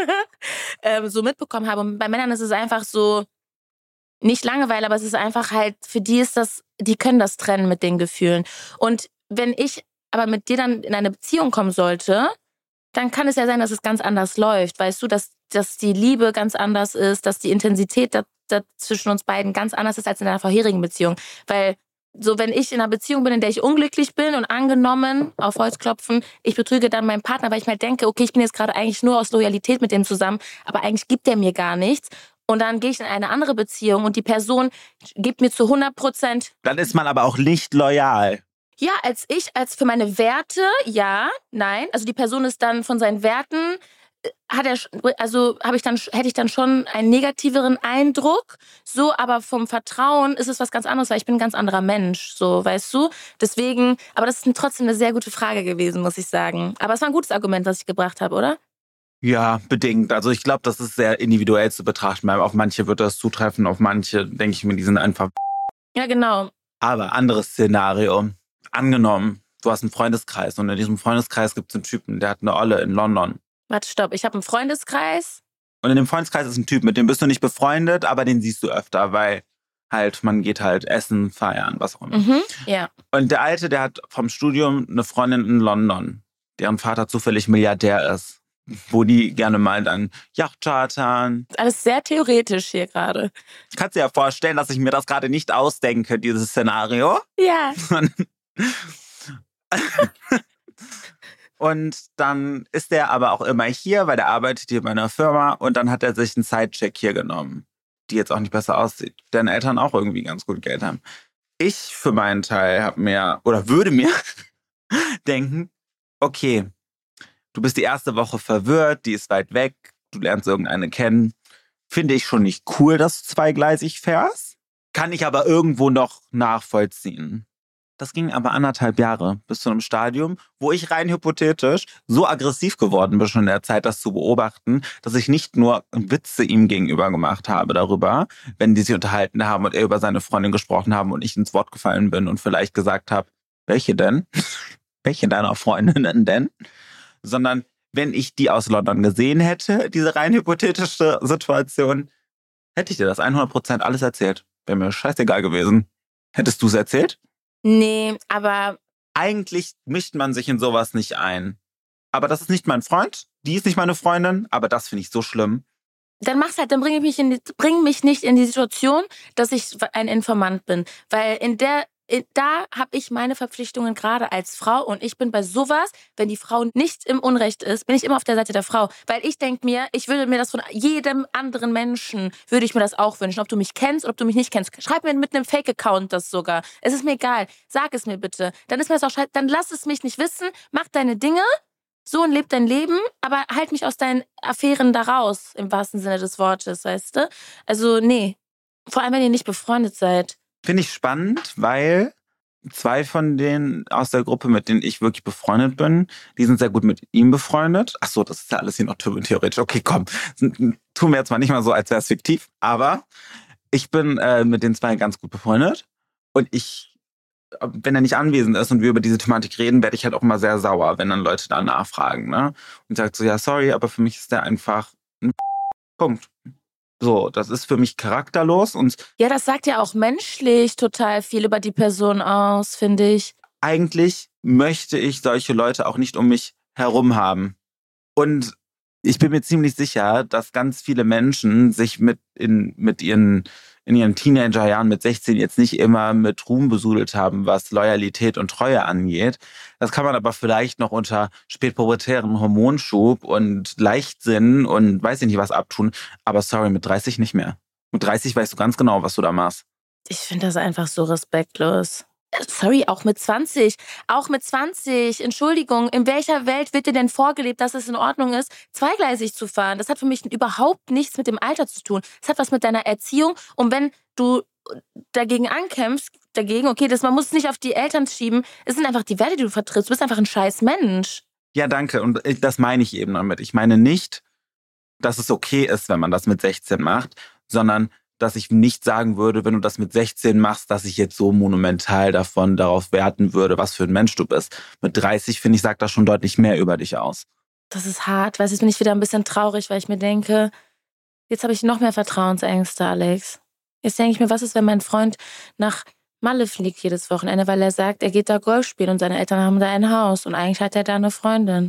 so mitbekommen habe. Und bei Männern ist es einfach so, nicht Langeweile, aber es ist einfach halt, für die ist das, die können das trennen mit den Gefühlen. Und wenn ich aber mit dir dann in eine Beziehung kommen sollte, dann kann es ja sein, dass es ganz anders läuft. Weißt du, dass die Liebe ganz anders ist, dass die Intensität zwischen uns beiden ganz anders ist als in einer vorherigen Beziehung. Weil so, wenn ich in einer Beziehung bin, in der ich unglücklich bin und angenommen, auf Holz klopfen, ich betrüge dann meinen Partner, weil ich mir denke, okay, ich bin jetzt gerade eigentlich nur aus Loyalität mit dem zusammen, aber eigentlich gibt der mir gar nichts. Und dann gehe ich in eine andere Beziehung und die Person gibt mir zu 100%. Dann ist man aber auch nicht loyal. Ja, als für meine Werte, ja, nein. Also die Person ist dann von seinen Werten, hätte ich dann schon einen negativeren Eindruck. So, aber vom Vertrauen ist es was ganz anderes, weil ich bin ein ganz anderer Mensch, so, weißt du? Deswegen, aber das ist trotzdem eine sehr gute Frage gewesen, muss ich sagen. Aber es war ein gutes Argument, was ich gebracht habe, oder? Ja, bedingt. Also ich glaube, das ist sehr individuell zu betrachten. Weil auf manche wird das zutreffen, auf manche denke ich mir, die sind einfach. Ja, genau. Aber anderes Szenario. Angenommen, du hast einen Freundeskreis und in diesem Freundeskreis gibt es einen Typen, der hat eine Olle in London. Warte, stopp. Ich habe einen Freundeskreis. Und in dem Freundeskreis ist ein Typ, mit dem bist du nicht befreundet, aber den siehst du öfter, weil halt man geht halt essen, feiern, was auch immer. Ja. Und der Alte, der hat vom Studium eine Freundin in London. deren Vater zufällig Milliardär ist. Wo die gerne mal dann Yachtchartern. Alles sehr theoretisch hier gerade. Ich kann dir ja vorstellen, dass ich mir das gerade nicht ausdenke, dieses Szenario. Ja. Und dann ist der aber auch immer hier, weil der arbeitet hier bei einer Firma und dann hat er sich einen Sidecheck hier genommen, die jetzt auch nicht besser aussieht, deren Eltern auch irgendwie ganz gut Geld haben. Ich für meinen Teil würde mir denken, okay, du bist die erste Woche verwirrt, die ist weit weg, du lernst irgendeine kennen. Finde ich schon nicht cool, dass du zweigleisig fährst. Kann ich aber irgendwo noch nachvollziehen. Das ging aber 1,5 Jahre bis zu einem Stadium, wo ich rein hypothetisch so aggressiv geworden bin schon in der Zeit, das zu beobachten, dass ich nicht nur Witze ihm gegenüber gemacht habe darüber, wenn die sich unterhalten haben und er über seine Freundin gesprochen haben und ich ins Wort gefallen bin und vielleicht gesagt habe, welche denn? Welche deiner Freundinnen denn? Sondern wenn ich die aus London gesehen hätte, diese rein hypothetische Situation, hätte ich dir das 100% alles erzählt. Wäre mir scheißegal gewesen. Hättest du es erzählt? Nee, aber Eigentlich mischt man sich in sowas nicht ein. Aber das ist nicht mein Freund, die ist nicht meine Freundin, aber das finde ich so schlimm. dann mach's halt, dann bring mich nicht in die Situation, dass ich ein Informant bin. Weil da habe ich meine Verpflichtungen gerade als Frau und ich bin bei sowas, wenn die Frau nicht im Unrecht ist, bin ich immer auf der Seite der Frau. Weil ich denke mir, ich würde mir das von jedem anderen Menschen, würde ich mir das auch wünschen. Ob du mich kennst oder ob du mich nicht kennst. Schreib mir mit einem Fake-Account das sogar. Es ist mir egal. Sag es mir bitte. Dann ist mir das auch scheiße. Dann lass es mich nicht wissen. Mach deine Dinge. So und leb dein Leben, aber halt mich aus deinen Affären da raus, im wahrsten Sinne des Wortes, weißt du? Also, nee. Vor allem, wenn ihr nicht befreundet seid. Finde ich spannend, weil 2 von denen aus der Gruppe, mit denen ich wirklich befreundet bin, die sind sehr gut mit ihm befreundet. Ach so, das ist ja alles hier noch theoretisch. Okay, komm. Tun wir jetzt mal nicht mal so, als wäre es fiktiv. Aber ich bin mit den 2 ganz gut befreundet. Und wenn er nicht anwesend ist und wir über diese Thematik reden, werde ich halt auch immer sehr sauer, wenn dann Leute da nachfragen. Ne? Und sagt so, ja, sorry, aber für mich ist der einfach ein Punkt. So, das ist für mich charakterlos und Ja, das sagt ja auch menschlich total viel über die Person aus, finde ich. eigentlich möchte ich solche Leute auch nicht um mich herum haben. Und ich bin mir ziemlich sicher, dass ganz viele Menschen sich in ihren Teenagerjahren mit 16 jetzt nicht immer mit Ruhm besudelt haben, was Loyalität und Treue angeht. Das kann man aber vielleicht noch unter spätpubertären Hormonschub und Leichtsinn und weiß ich nicht was abtun. Aber sorry, mit 30 nicht mehr. Mit 30 weißt du ganz genau, was du da machst. Ich finde das einfach so respektlos. Sorry, auch mit 20. Auch mit 20. Entschuldigung, in welcher Welt wird dir denn vorgelebt, dass es in Ordnung ist, zweigleisig zu fahren? Das hat für mich überhaupt nichts mit dem Alter zu tun. Es hat was mit deiner Erziehung. Und wenn du dagegen ankämpfst, okay, man muss es nicht auf die Eltern schieben. Es sind einfach die Werte, die du vertrittst. Du bist einfach ein scheiß Mensch. Ja, danke. Und das meine ich eben damit. Ich meine nicht, dass es okay ist, wenn man das mit 16 macht, sondern dass ich nicht sagen würde, wenn du das mit 16 machst, dass ich jetzt so monumental darauf werten würde, was für ein Mensch du bist. Mit 30, finde ich, sagt das schon deutlich mehr über dich aus. Das ist hart. Weißt du, jetzt bin ich wieder ein bisschen traurig, weil ich mir denke, jetzt habe ich noch mehr Vertrauensängste, Alex. Jetzt denke ich mir, was ist, wenn mein Freund nach Malle fliegt jedes Wochenende, weil er sagt, er geht da Golf spielen und seine Eltern haben da ein Haus und eigentlich hat er da eine Freundin.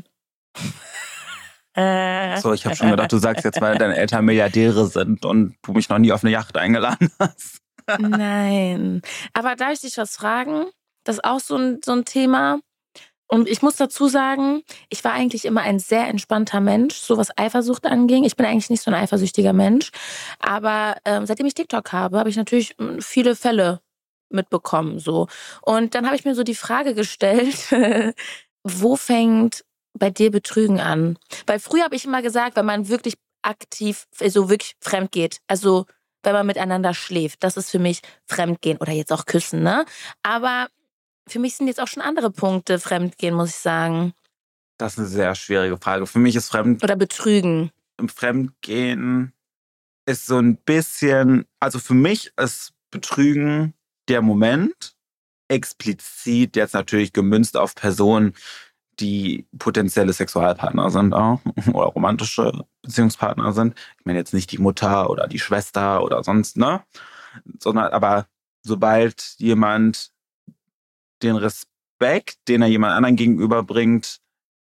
So, ich habe schon gedacht, du sagst jetzt, weil deine Eltern Milliardäre sind und du mich noch nie auf eine Yacht eingeladen hast. Nein. Aber darf ich dich was fragen? Das ist auch so ein Thema. Und ich muss dazu sagen, ich war eigentlich immer ein sehr entspannter Mensch, so was Eifersucht anging. Ich bin eigentlich nicht so ein eifersüchtiger Mensch. Aber seitdem ich TikTok habe ich natürlich viele Fälle mitbekommen. So. Und dann habe ich mir so die Frage gestellt, wo fängt bei dir Betrügen an? Weil früher habe ich immer gesagt, wenn man wirklich aktiv, also wirklich fremd geht, also wenn man miteinander schläft, das ist für mich Fremdgehen oder jetzt auch Küssen, ne? Aber für mich sind jetzt auch schon andere Punkte Fremdgehen, muss ich sagen. Das ist eine sehr schwierige Frage. Für mich ist Oder Betrügen. Fremdgehen ist so ein bisschen, also für mich ist Betrügen der Moment, explizit jetzt natürlich gemünzt auf Personen, die potenzielle Sexualpartner sind auch oder romantische Beziehungspartner sind. Ich meine jetzt nicht die Mutter oder die Schwester oder sonst, ne? Sondern aber sobald jemand den Respekt, den er jemand anderen gegenüberbringt,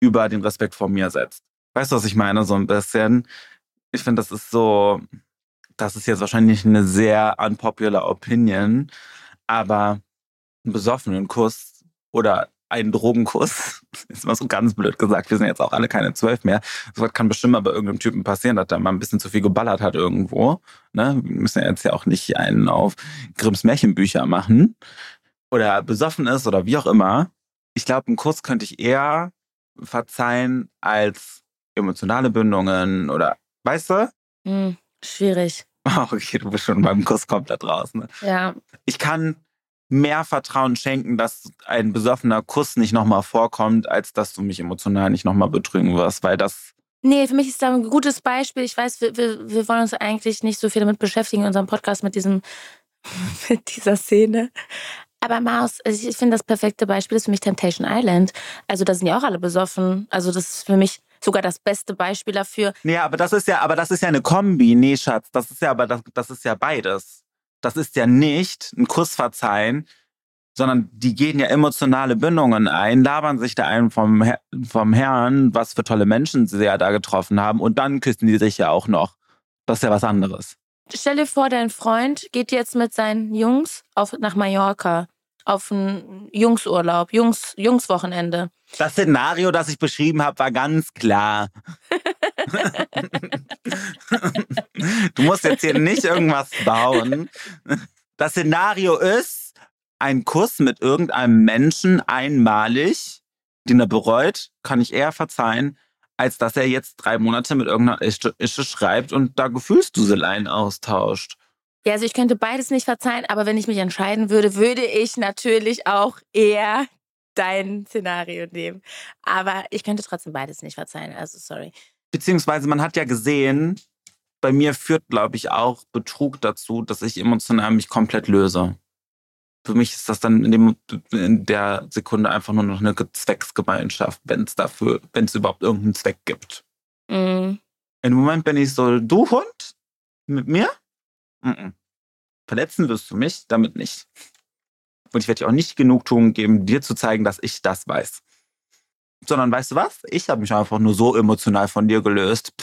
über den Respekt vor mir setzt. Weißt du, was ich meine? So ein bisschen. Ich finde, das ist jetzt wahrscheinlich eine sehr unpopular Opinion, aber einen besoffenen Kuss oder einen Drogenkuss, ist mal so ganz blöd gesagt, wir sind jetzt auch alle keine 12 mehr. Das kann bestimmt mal bei irgendeinem Typen passieren, dass der mal ein bisschen zu viel geballert hat irgendwo. Ne? Wir müssen ja jetzt ja auch nicht einen auf Grimms Märchenbücher machen. Oder besoffen ist oder wie auch immer. Ich glaube, einen Kuss könnte ich eher verzeihen als emotionale Bindungen oder, weißt du? Schwierig. Oh, okay, du bist schon beim Kuss komplett raus. Ne? Ja. Ich kann mehr Vertrauen schenken, dass ein besoffener Kuss nicht nochmal vorkommt, als dass du mich emotional nicht nochmal betrügen wirst, weil das... Nee, für mich ist da ein gutes Beispiel. Ich weiß, wir wollen uns eigentlich nicht so viel damit beschäftigen in unserem Podcast mit dieser Szene. Aber Maus, ich finde, das perfekte Beispiel ist für mich Temptation Island. Also da sind ja auch alle besoffen. Also das ist für mich sogar das beste Beispiel dafür. Nee, aber das ist ja eine Kombi. Nee, Schatz, das ist ja beides. Das ist ja nicht ein Kuss verzeihen, sondern die gehen ja emotionale Bindungen ein, labern sich da ein vom Herrn, was für tolle Menschen sie ja da getroffen haben und dann küssen die sich ja auch noch. Das ist ja was anderes. Stell dir vor, dein Freund geht jetzt mit seinen Jungs nach Mallorca auf einen Jungsurlaub, Jungswochenende. Das Szenario, das ich beschrieben habe, war ganz klar. Du musst jetzt hier nicht irgendwas bauen. Das Szenario ist ein Kuss mit irgendeinem Menschen einmalig, den er bereut, kann ich eher verzeihen, als dass er jetzt 3 Monate mit irgendeiner Ische schreibt und da Gefühlsduseleien austauscht. Ja, also ich könnte beides nicht verzeihen, aber wenn ich mich entscheiden würde, würde ich natürlich auch eher dein Szenario nehmen. Aber ich könnte trotzdem beides nicht verzeihen, also sorry. Beziehungsweise man hat ja gesehen, bei mir führt, glaube ich, auch Betrug dazu, dass ich emotional mich komplett löse. Für mich ist das dann in der Sekunde einfach nur noch eine Zwecksgemeinschaft, wenn es überhaupt irgendeinen Zweck gibt. Mhm. Im Moment bin ich so, du Hund, mit mir? Verletzen wirst du mich, damit nicht. Und ich werde dir auch nicht Genugtuung geben, dir zu zeigen, dass ich das weiß. Sondern weißt du was? Ich habe mich einfach nur so emotional von dir gelöst.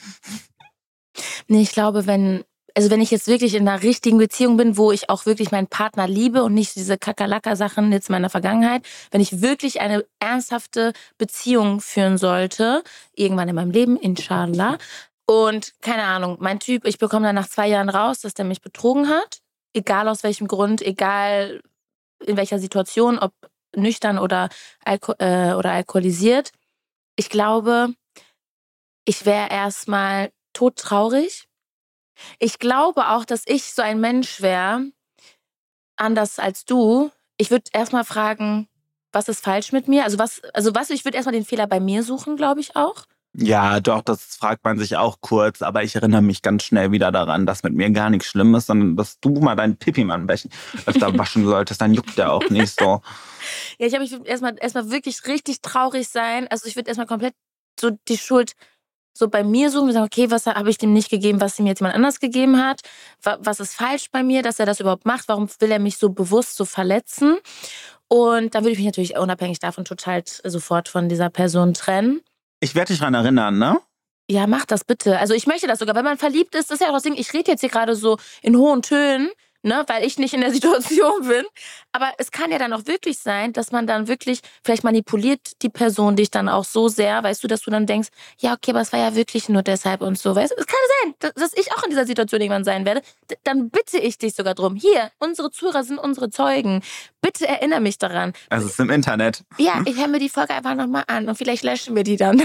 Nee, ich glaube, wenn ich jetzt wirklich in einer richtigen Beziehung bin, wo ich auch wirklich meinen Partner liebe und nicht diese Kakerlaka-Sachen jetzt meiner Vergangenheit, wenn ich wirklich eine ernsthafte Beziehung führen sollte, irgendwann in meinem Leben, inshallah, und keine Ahnung, mein Typ, ich bekomme dann nach 2 Jahren raus, dass der mich betrogen hat, egal aus welchem Grund, egal in welcher Situation, ob nüchtern oder alkoholisiert. Ich glaube, ich wäre erstmal todtraurig. Ich glaube auch, dass ich so ein Mensch wäre, anders als du. Ich würde erstmal fragen, was ist falsch mit mir? Ich würde erstmal den Fehler bei mir suchen, glaube ich auch. Ja, doch, das fragt man sich auch kurz, aber ich erinnere mich ganz schnell wieder daran, dass mit mir gar nichts schlimm ist, sondern dass du mal deinen Pipi-Mann öfter waschen solltest, dann juckt der auch nicht so. Ja, ich würde erstmal wirklich richtig traurig sein. Also ich würde erstmal komplett so die Schuld so bei mir suchen und sagen, okay, was habe ich dem nicht gegeben, was ihm jetzt jemand anders gegeben hat? Was ist falsch bei mir, dass er das überhaupt macht? Warum will er mich so bewusst so verletzen? Und dann würde ich mich natürlich unabhängig davon total sofort von dieser Person trennen. Ich werde dich daran erinnern, ne? Ja, mach das bitte. Also ich möchte das sogar. Wenn man verliebt ist, das ist ja auch das Ding, ich rede jetzt hier gerade so in hohen Tönen, ne, weil ich nicht in der Situation bin. Aber es kann ja dann auch wirklich sein, dass man dann wirklich, vielleicht manipuliert die Person dich dann auch so sehr, weißt du, dass du dann denkst, ja, okay, aber es war ja wirklich nur deshalb und so, weißt du. Es kann sein, dass ich auch in dieser Situation irgendwann sein werde. Dann bitte ich dich sogar drum. Hier, unsere Zuhörer sind unsere Zeugen. Bitte erinnere mich daran. Also es ist im Internet. Ja, ich höre mir die Folge einfach nochmal an und vielleicht löschen wir die dann.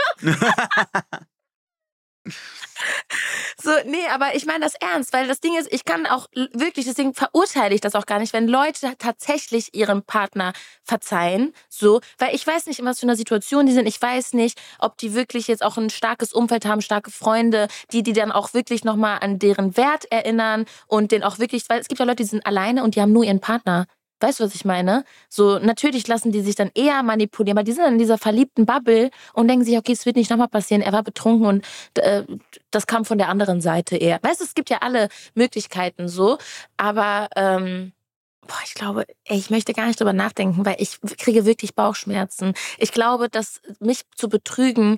So, nee, aber ich meine das ernst, weil das Ding ist, ich kann auch wirklich, deswegen verurteile ich das auch gar nicht, wenn Leute tatsächlich ihrem Partner verzeihen, so, weil ich weiß nicht, in was für einer Situation die sind, ich weiß nicht, ob die wirklich jetzt auch ein starkes Umfeld haben, starke Freunde, die dann auch wirklich nochmal an deren Wert erinnern und den auch wirklich, weil es gibt ja Leute, die sind alleine und die haben nur ihren Partner. Weißt du, was ich meine? So, natürlich lassen die sich dann eher manipulieren, aber die sind in dieser verliebten Bubble und denken sich, okay, es wird nicht nochmal passieren, er war betrunken und das kam von der anderen Seite eher. Weißt du, es gibt ja alle Möglichkeiten so, aber Ich glaube, ich möchte gar nicht drüber nachdenken, weil ich kriege wirklich Bauchschmerzen. Ich glaube, dass mich zu betrügen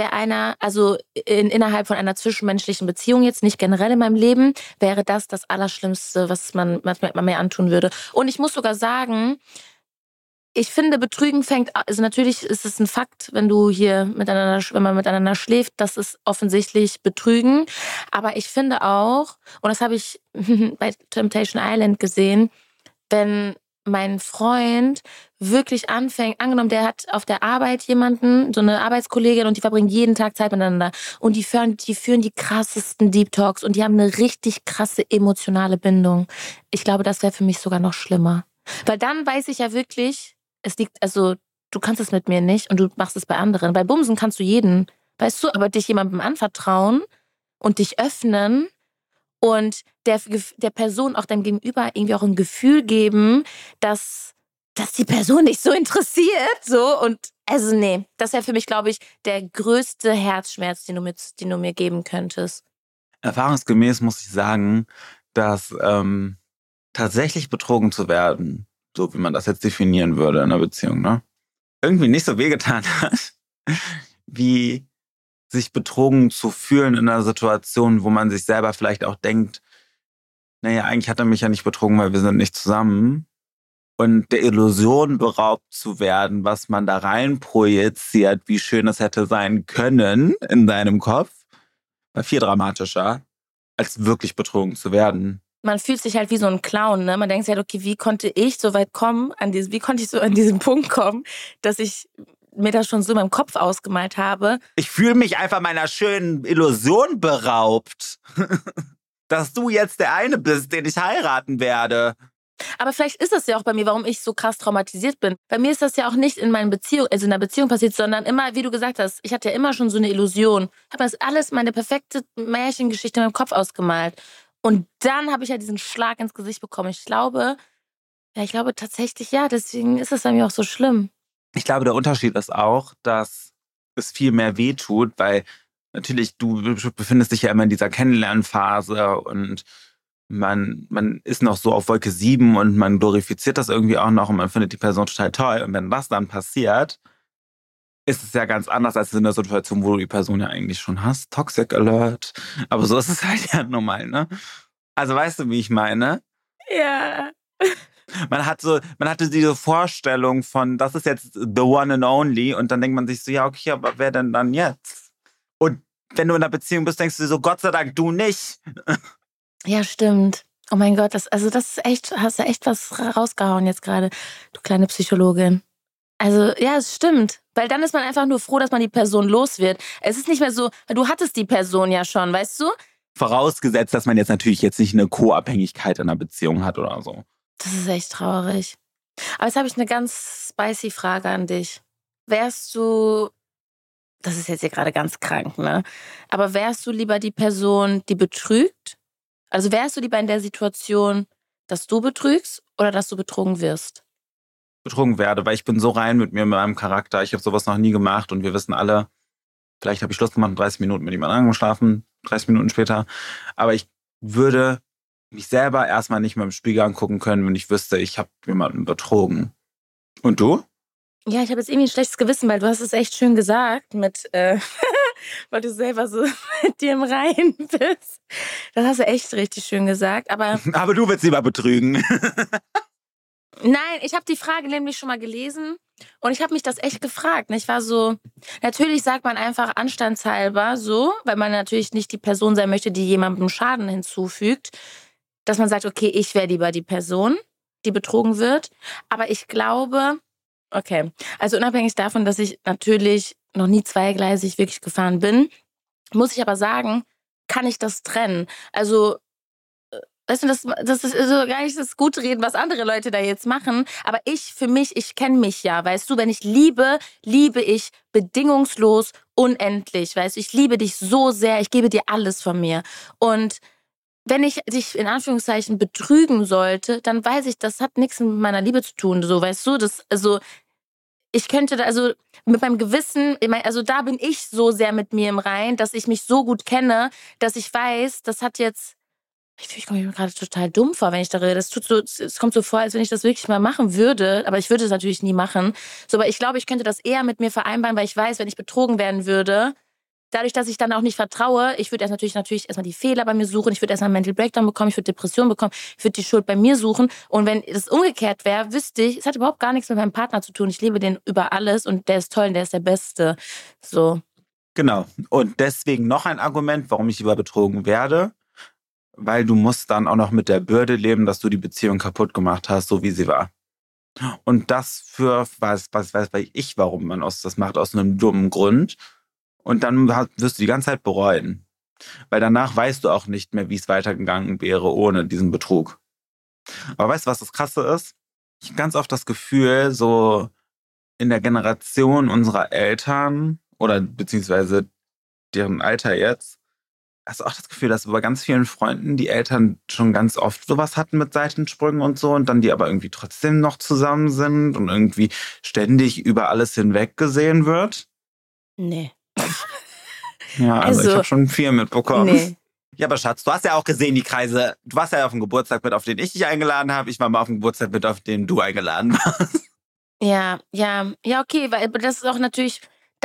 also innerhalb von einer zwischenmenschlichen Beziehung jetzt, nicht generell in meinem Leben, wäre das Allerschlimmste, was man mir antun würde. Und ich muss sogar sagen, ich finde, Betrügen also natürlich ist es ein Fakt, wenn man miteinander schläft, das ist offensichtlich Betrügen. Aber ich finde auch, und das habe ich bei Temptation Island gesehen, wenn mein Freund wirklich anfängt, angenommen, der hat auf der Arbeit jemanden, so eine Arbeitskollegin, und die verbringen jeden Tag Zeit miteinander und die führen die krassesten Deep Talks und die haben eine richtig krasse emotionale Bindung. Ich glaube, das wäre für mich sogar noch schlimmer. Weil dann weiß ich ja wirklich, du kannst es mit mir nicht und du machst es bei anderen. Bei Bumsen kannst du jeden, weißt du, aber dich jemandem anvertrauen und dich öffnen und der Person, auch deinem Gegenüber, irgendwie auch ein Gefühl geben, dass die Person dich so interessiert, so. Und also nee, das wäre für mich, glaube ich, der größte Herzschmerz, den du mir geben könntest. Erfahrungsgemäß muss ich sagen, dass tatsächlich betrogen zu werden, so wie man das jetzt definieren würde in einer Beziehung, ne, irgendwie nicht so wehgetan hat, wie sich betrogen zu fühlen in einer Situation, wo man sich selber vielleicht auch denkt, naja, eigentlich hat er mich ja nicht betrogen, weil wir sind nicht zusammen. Und der Illusion beraubt zu werden, was man da rein projiziert, wie schön es hätte sein können in seinem Kopf, war viel dramatischer, als wirklich betrogen zu werden. Man fühlt sich halt wie so ein Clown, ne? Man denkt sich halt, okay, wie konnte ich so weit kommen, wie konnte ich so an diesen Punkt kommen, dass ich mir das schon so in meinem Kopf ausgemalt habe. Ich fühle mich einfach meiner schönen Illusion beraubt, dass du jetzt der eine bist, den ich heiraten werde. Aber vielleicht ist das ja auch bei mir, warum ich so krass traumatisiert bin. Bei mir ist das ja auch nicht in meinen Beziehungen, also in der Beziehung passiert, sondern immer, wie du gesagt hast, ich hatte ja immer schon so eine Illusion. Ich habe das alles, meine perfekte Märchengeschichte in meinem Kopf ausgemalt. Und dann habe ich ja diesen Schlag ins Gesicht bekommen. Ich glaube tatsächlich, ja, deswegen ist es bei mir auch so schlimm. Ich glaube, der Unterschied ist auch, dass es viel mehr wehtut, weil natürlich du befindest dich ja immer in dieser Kennenlernphase und man ist noch so auf Wolke 7 und man glorifiziert das irgendwie auch noch und man findet die Person total toll. Und wenn das dann passiert, ist es ja ganz anders als in der Situation, wo du die Person ja eigentlich schon hast. Toxic Alert. Aber so ist es halt ja normal, ne? Also weißt du, wie ich meine? Ja. Man hatte diese Vorstellung von, das ist jetzt the one and only und dann denkt man sich so, ja, okay, aber wer denn dann jetzt? Und wenn du in einer Beziehung bist, denkst du dir so, Gott sei Dank, du nicht. Ja, stimmt. Oh mein Gott, das ist echt, hast du echt was rausgehauen jetzt gerade, du kleine Psychologin. Also, ja, es stimmt. Weil dann ist man einfach nur froh, dass man die Person los wird. Es ist nicht mehr so, du hattest die Person ja schon, weißt du? Vorausgesetzt, dass man jetzt natürlich nicht eine Co-Abhängigkeit in einer Beziehung hat oder so. Das ist echt traurig. Aber jetzt habe ich eine ganz spicy Frage an dich. Wärst du, das ist jetzt hier gerade ganz krank, ne? Aber wärst du lieber die Person, die betrügt? Also wärst du lieber in der Situation, dass du betrügst oder dass du betrogen wirst? Betrogen werde, weil ich bin so rein mit mir, mit meinem Charakter. Ich habe sowas noch nie gemacht und wir wissen alle, vielleicht habe ich Schluss gemacht und 30 Minuten mit jemandem angeschlafen, 30 Minuten später. Aber ich würde mich selber erstmal nicht mehr im Spiegel angucken können, wenn ich wüsste, ich habe jemanden betrogen. Und du? Ja, ich habe jetzt irgendwie ein schlechtes Gewissen, weil du hast es echt schön gesagt weil du selber so mit dir im Reinen bist. Das hast du echt richtig schön gesagt. Aber du willst lieber betrügen. nein, ich habe die Frage nämlich schon mal gelesen und ich habe mich das echt gefragt. Ich war so, natürlich sagt man einfach anstandshalber so, weil man natürlich nicht die Person sein möchte, die jemandem Schaden hinzufügt, dass man sagt, okay, ich wäre lieber die Person, die betrogen wird. Aber ich glaube, okay, also unabhängig davon, dass ich natürlich noch nie zweigleisig wirklich gefahren bin, muss ich aber sagen, kann ich das trennen. Also, weißt du, das ist so gar nicht das Gutreden, was andere Leute da jetzt machen. Aber für mich, ich kenne mich ja, weißt du, wenn ich liebe, liebe ich bedingungslos, unendlich, weißt du. Ich liebe dich so sehr, ich gebe dir alles von mir. Und wenn ich dich in Anführungszeichen betrügen sollte, dann weiß ich, das hat nichts mit meiner Liebe zu tun, so, weißt du. Ich könnte mit meinem Gewissen, also da bin ich so sehr mit mir im Reinen, dass ich mich so gut kenne, dass ich weiß, das hat jetzt Ich komme mir gerade total dumm vor, wenn ich darüber rede. Es kommt so vor, als wenn ich das wirklich mal machen würde. Aber ich würde es natürlich nie machen. So, aber ich glaube, ich könnte das eher mit mir vereinbaren, weil ich weiß, wenn ich betrogen werden würde, dadurch, dass ich dann auch nicht vertraue, ich würde natürlich erstmal die Fehler bei mir suchen, ich würde erstmal einen Mental Breakdown bekommen, ich würde Depressionen bekommen, ich würde die Schuld bei mir suchen. Und wenn es umgekehrt wäre, wüsste ich, es hat überhaupt gar nichts mit meinem Partner zu tun. Ich liebe den über alles und der ist toll und der ist der Beste. So. Genau. Und deswegen noch ein Argument, warum ich lieber betrogen werde. Weil du musst dann auch noch mit der Bürde leben, dass du die Beziehung kaputt gemacht hast, so wie sie war. Und das weiß ich, warum man das macht, aus einem dummen Grund. Und dann wirst du die ganze Zeit bereuen. Weil danach weißt du auch nicht mehr, wie es weitergegangen wäre ohne diesen Betrug. Aber weißt du, was das Krasse ist? Ich habe ganz oft das Gefühl, so in der Generation unserer Eltern oder beziehungsweise deren Alter jetzt, hast du auch das Gefühl, dass bei ganz vielen Freunden die Eltern schon ganz oft sowas hatten mit Seitensprüngen und so und dann die aber irgendwie trotzdem noch zusammen sind und irgendwie ständig über alles hinweg gesehen wird? Nee. Ja, also ich habe schon viel mitbekommen. Nee. Ja, aber Schatz, du hast ja auch gesehen, die Kreise. Du warst ja auf dem Geburtstag mit, auf den ich dich eingeladen habe. Ich war mal auf dem Geburtstag mit, auf den du eingeladen warst. Ja, okay, weil das ist auch natürlich,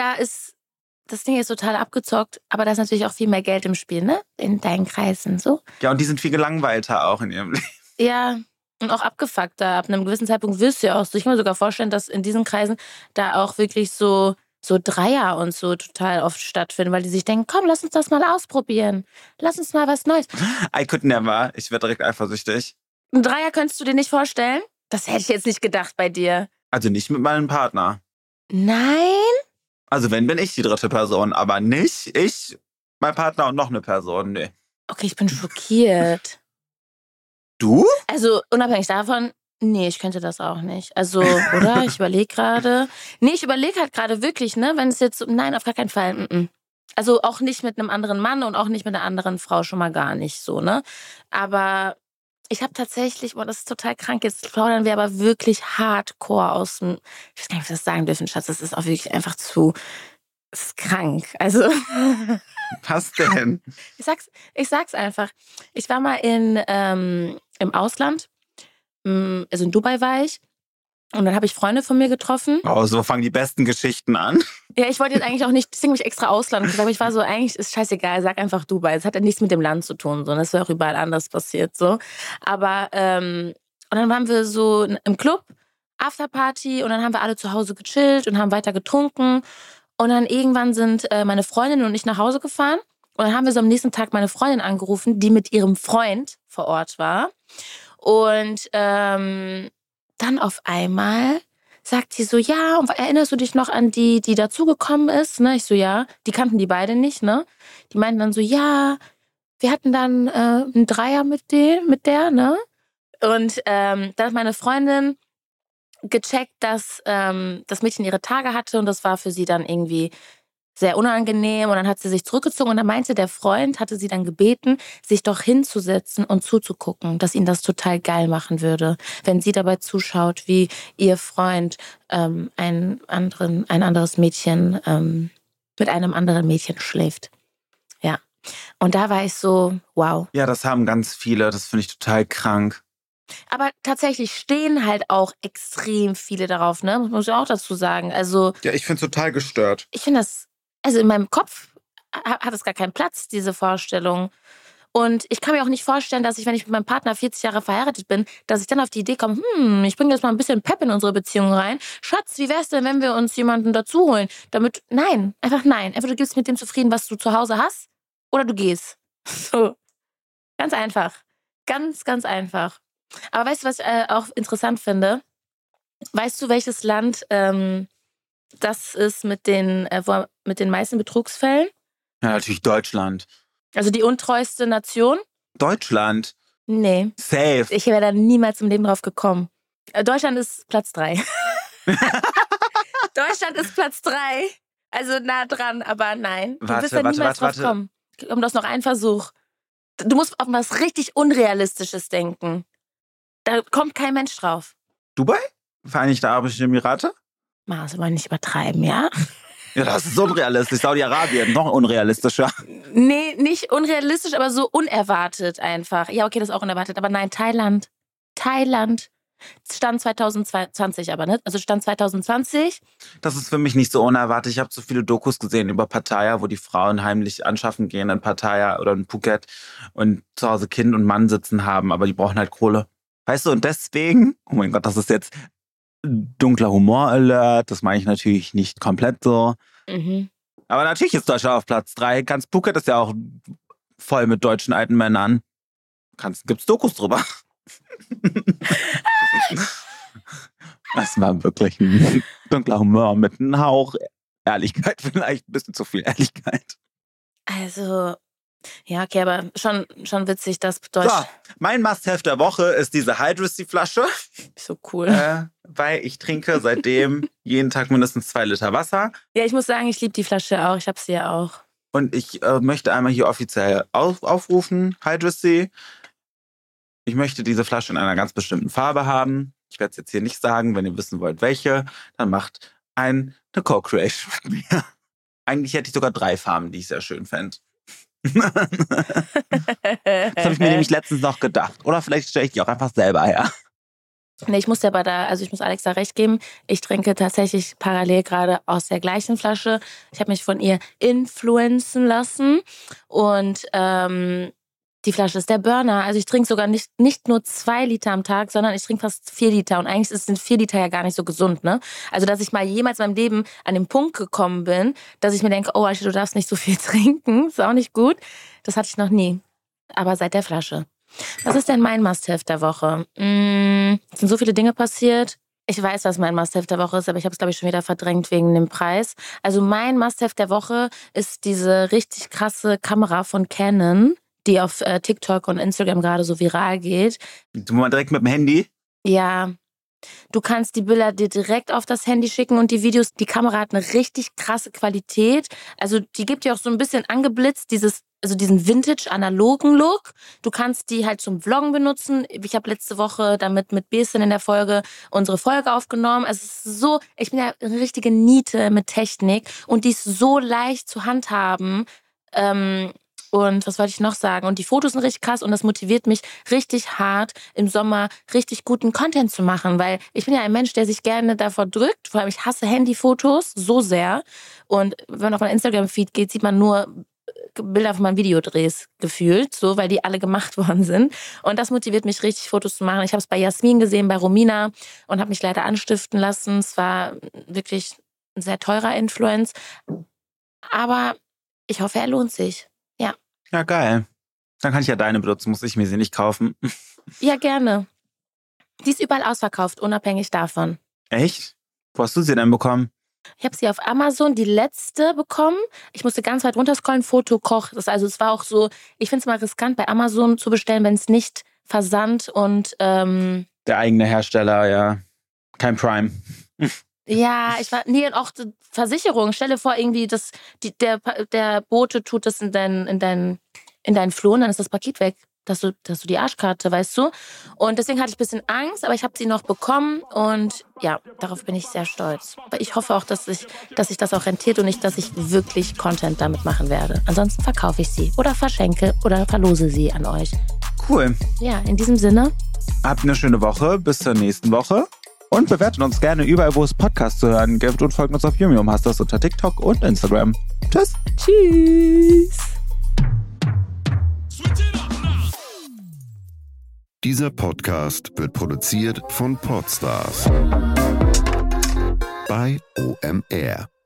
das Ding ist total abgezockt, aber da ist natürlich auch viel mehr Geld im Spiel, ne? In deinen Kreisen, so. Ja, und die sind viel gelangweilter auch in ihrem Leben. Ja, und auch abgefuckter. Ab einem gewissen Zeitpunkt wirst du ja auch so. Ich kann mir sogar vorstellen, dass in diesen Kreisen da auch wirklich so Dreier und so total oft stattfinden, weil die sich denken, komm, lass uns das mal ausprobieren. Lass uns mal was Neues. I could never. Ich werde direkt eifersüchtig. Ein Dreier könntest du dir nicht vorstellen? Das hätte ich jetzt nicht gedacht bei dir. Also nicht mit meinem Partner. Nein? Also wenn, bin ich die dritte Person, aber nicht ich, mein Partner und noch eine Person, nee. Okay, ich bin schockiert. Du? Also unabhängig davon, nee, ich könnte das auch nicht. Also, oder? Ich überlege gerade. Nee, ich überlege halt gerade wirklich, ne? Wenn es jetzt, nein, auf gar keinen Fall. Also auch nicht mit einem anderen Mann und auch nicht mit einer anderen Frau, schon mal gar nicht so, ne? Aber ich habe tatsächlich, boah, das ist total krank, jetzt plaudern wir aber wirklich hardcore aus dem, ich weiß gar nicht, ob wir das sagen dürfen, Schatz, das ist auch wirklich einfach das ist krank. Also. Was denn? Ich sag's einfach. Ich war mal im Ausland, also in Dubai war ich. Und dann habe ich Freunde von mir getroffen. Oh, so fangen die besten Geschichten an. Ja, ich wollte jetzt eigentlich auch nicht, deswegen habe ich extra Ausland gesagt, aber ich war so, eigentlich ist scheißegal, sag einfach Dubai. Es hat ja nichts mit dem Land zu tun, so. Und das wäre auch überall anders passiert, so. Aber, und dann waren wir so im Club, Afterparty, und dann haben wir alle zu Hause gechillt und haben weiter getrunken. Und dann irgendwann sind meine Freundin und ich nach Hause gefahren. Und dann haben wir so am nächsten Tag meine Freundin angerufen, die mit ihrem Freund vor Ort war. Und dann auf einmal sagt sie so, ja, und erinnerst du dich noch an die dazugekommen ist? Ne? Ich so, ja, die kannten die beide nicht, ne? Die meinten dann so, ja, wir hatten dann einen Dreier mit der, ne? Und dann hat meine Freundin gecheckt, dass das Mädchen ihre Tage hatte und das war für sie dann irgendwie sehr unangenehm und dann hat sie sich zurückgezogen und dann meinte der Freund, hatte sie dann gebeten, sich doch hinzusetzen und zuzugucken, dass ihn das total geil machen würde, wenn sie dabei zuschaut, wie ihr Freund ein anderes Mädchen mit einem anderen Mädchen schläft. Ja. Und da war ich so, wow. Ja, das haben ganz viele, das finde ich total krank. Aber tatsächlich stehen halt auch extrem viele darauf, ne? Muss ich auch dazu sagen. Also. Ja, ich finde es total gestört. Ich finde das, also in meinem Kopf hat es gar keinen Platz, diese Vorstellung. Und ich kann mir auch nicht vorstellen, dass ich, wenn ich mit meinem Partner 40 Jahre verheiratet bin, dass ich dann auf die Idee komme, ich bringe jetzt mal ein bisschen Pep in unsere Beziehung rein. Schatz, wie wär's denn, wenn wir uns jemanden dazu holen? Nein, einfach nein. Entweder du gibst mit dem zufrieden, was du zu Hause hast, oder du gehst. So, ganz einfach. Ganz, ganz einfach. Aber weißt du, was ich auch interessant finde? Weißt du, welches Land das ist mit den meisten Betrugsfällen? Ja, natürlich Deutschland. Also die untreueste Nation? Deutschland? Nee. Safe. Ich wäre da niemals im Leben drauf gekommen. Deutschland ist Platz 3. Deutschland ist Platz 3. Also nah dran, aber nein. Du wirst da niemals drauf kommen. Du hast noch einen Versuch. Du musst auf was richtig Unrealistisches denken. Da kommt kein Mensch drauf. Dubai? Vereinigte Arabische Emirate? Mach es aber nicht übertreiben, ja? Ja, das ist unrealistisch. Saudi-Arabien, noch unrealistischer. Nee, nicht unrealistisch, aber so unerwartet einfach. Ja, okay, das ist auch unerwartet. Aber nein, Thailand. Stand 2020 aber, ne? Also Stand 2020. Das ist für mich nicht so unerwartet. Ich habe so viele Dokus gesehen über Pattaya, wo die Frauen heimlich anschaffen gehen in Pattaya oder in Phuket und zu Hause Kind und Mann sitzen haben, aber die brauchen halt Kohle. Weißt du, und deswegen, oh mein Gott, das ist jetzt dunkler Humor-Alert, das meine ich natürlich nicht komplett so. Mhm. Aber natürlich ist Deutschland auf Platz 3. Ganz Phuket ist ja auch voll mit deutschen alten Männern. Gibt's Dokus drüber. Das war wirklich ein dunkler Humor mit einem Hauch Ehrlichkeit, vielleicht ein bisschen zu viel Ehrlichkeit. Also, ja, okay, aber schon witzig, dass Deutsch... So, mein Must-Have der Woche ist diese Hydrocy-Flasche. So cool. Weil ich trinke seitdem jeden Tag mindestens 2 Liter Wasser. Ja, ich muss sagen, ich liebe die Flasche auch. Ich habe sie ja auch. Und ich möchte einmal hier offiziell aufrufen, Hydrocy. Ich möchte diese Flasche in einer ganz bestimmten Farbe haben. Ich werde es jetzt hier nicht sagen. Wenn ihr wissen wollt, welche, dann macht eine Co-Creation mit mir. Eigentlich hätte ich sogar 3 Farben, die ich sehr schön fände. Das habe ich mir nämlich letztens noch gedacht. Oder vielleicht stelle ich die auch einfach selber her. Nee, ich muss Alex da recht geben. Ich trinke tatsächlich parallel gerade aus der gleichen Flasche. Ich habe mich von ihr influenzen lassen. Und die Flasche ist der Burner. Also ich trinke sogar nicht nur 2 Liter am Tag, sondern ich trinke fast 4 Liter. Und eigentlich sind 4 Liter ja gar nicht so gesund, ne? Also dass ich mal jemals in meinem Leben an den Punkt gekommen bin, dass ich mir denke, oh, Alter, du darfst nicht so viel trinken. Ist auch nicht gut. Das hatte ich noch nie. Aber seit der Flasche. Was ist denn mein Must-Have der Woche? Es sind so viele Dinge passiert. Ich weiß, was mein Must-Have der Woche ist, aber ich habe es, glaube ich, schon wieder verdrängt wegen dem Preis. Also mein Must-Have der Woche ist diese richtig krasse Kamera von Canon, die auf TikTok und Instagram gerade so viral geht. Du mal direkt mit dem Handy? Ja. Du kannst die Bilder dir direkt auf das Handy schicken und die Videos. Die Kamera hat eine richtig krasse Qualität. Also die gibt dir auch so ein bisschen angeblitzt, diesen Vintage-analogen Look. Du kannst die halt zum Vloggen benutzen. Ich habe letzte Woche damit mit Besten in der Folge unsere Folge aufgenommen. Also es ist so, ich bin ja eine richtige Niete mit Technik und die ist so leicht zu handhaben. Und was wollte ich noch sagen? Und die Fotos sind richtig krass und das motiviert mich richtig hart, im Sommer richtig guten Content zu machen, weil ich bin ja ein Mensch, der sich gerne davor drückt. Vor allem, ich hasse Handyfotos so sehr. Und wenn man auf mein Instagram-Feed geht, sieht man nur Bilder von meinen Videodrehs gefühlt, so, weil die alle gemacht worden sind. Und das motiviert mich richtig, Fotos zu machen. Ich habe es bei Jasmin gesehen, bei Romina und habe mich leider anstiften lassen. Es war wirklich ein sehr teurer Influence. Aber ich hoffe, er lohnt sich. Ja. Ja, geil. Dann kann ich ja deine benutzen, muss ich mir sie nicht kaufen. Ja, gerne. Die ist überall ausverkauft, unabhängig davon. Echt? Wo hast du sie denn bekommen? Ich habe sie auf Amazon, die letzte, bekommen. Ich musste ganz weit runterscrollen, Fotokoch. Es war auch so, ich finde es mal riskant, bei Amazon zu bestellen, wenn es nicht Versand und... Der eigene Hersteller, ja. Kein Prime. Ja, und auch die Versicherung. Stell dir vor, irgendwie, der Bote tut das in deinen Floh und dann ist das Paket weg. Dass du die Arschkarte, weißt du? Und deswegen hatte ich ein bisschen Angst, aber ich habe sie noch bekommen und ja, darauf bin ich sehr stolz. Aber ich hoffe auch, dass sich das auch rentiert und nicht, dass ich wirklich Content damit machen werde. Ansonsten verkaufe ich sie oder verschenke oder verlose sie an euch. Cool. Ja, in diesem Sinne. Habt eine schöne Woche. Bis zur nächsten Woche. Und bewertet uns gerne überall, wo es Podcasts zu hören gibt und folgt uns auf Yumium. Hast das unter TikTok und Instagram. Tschüss. Tschüss. Dieser Podcast wird produziert von Podstars bei OMR.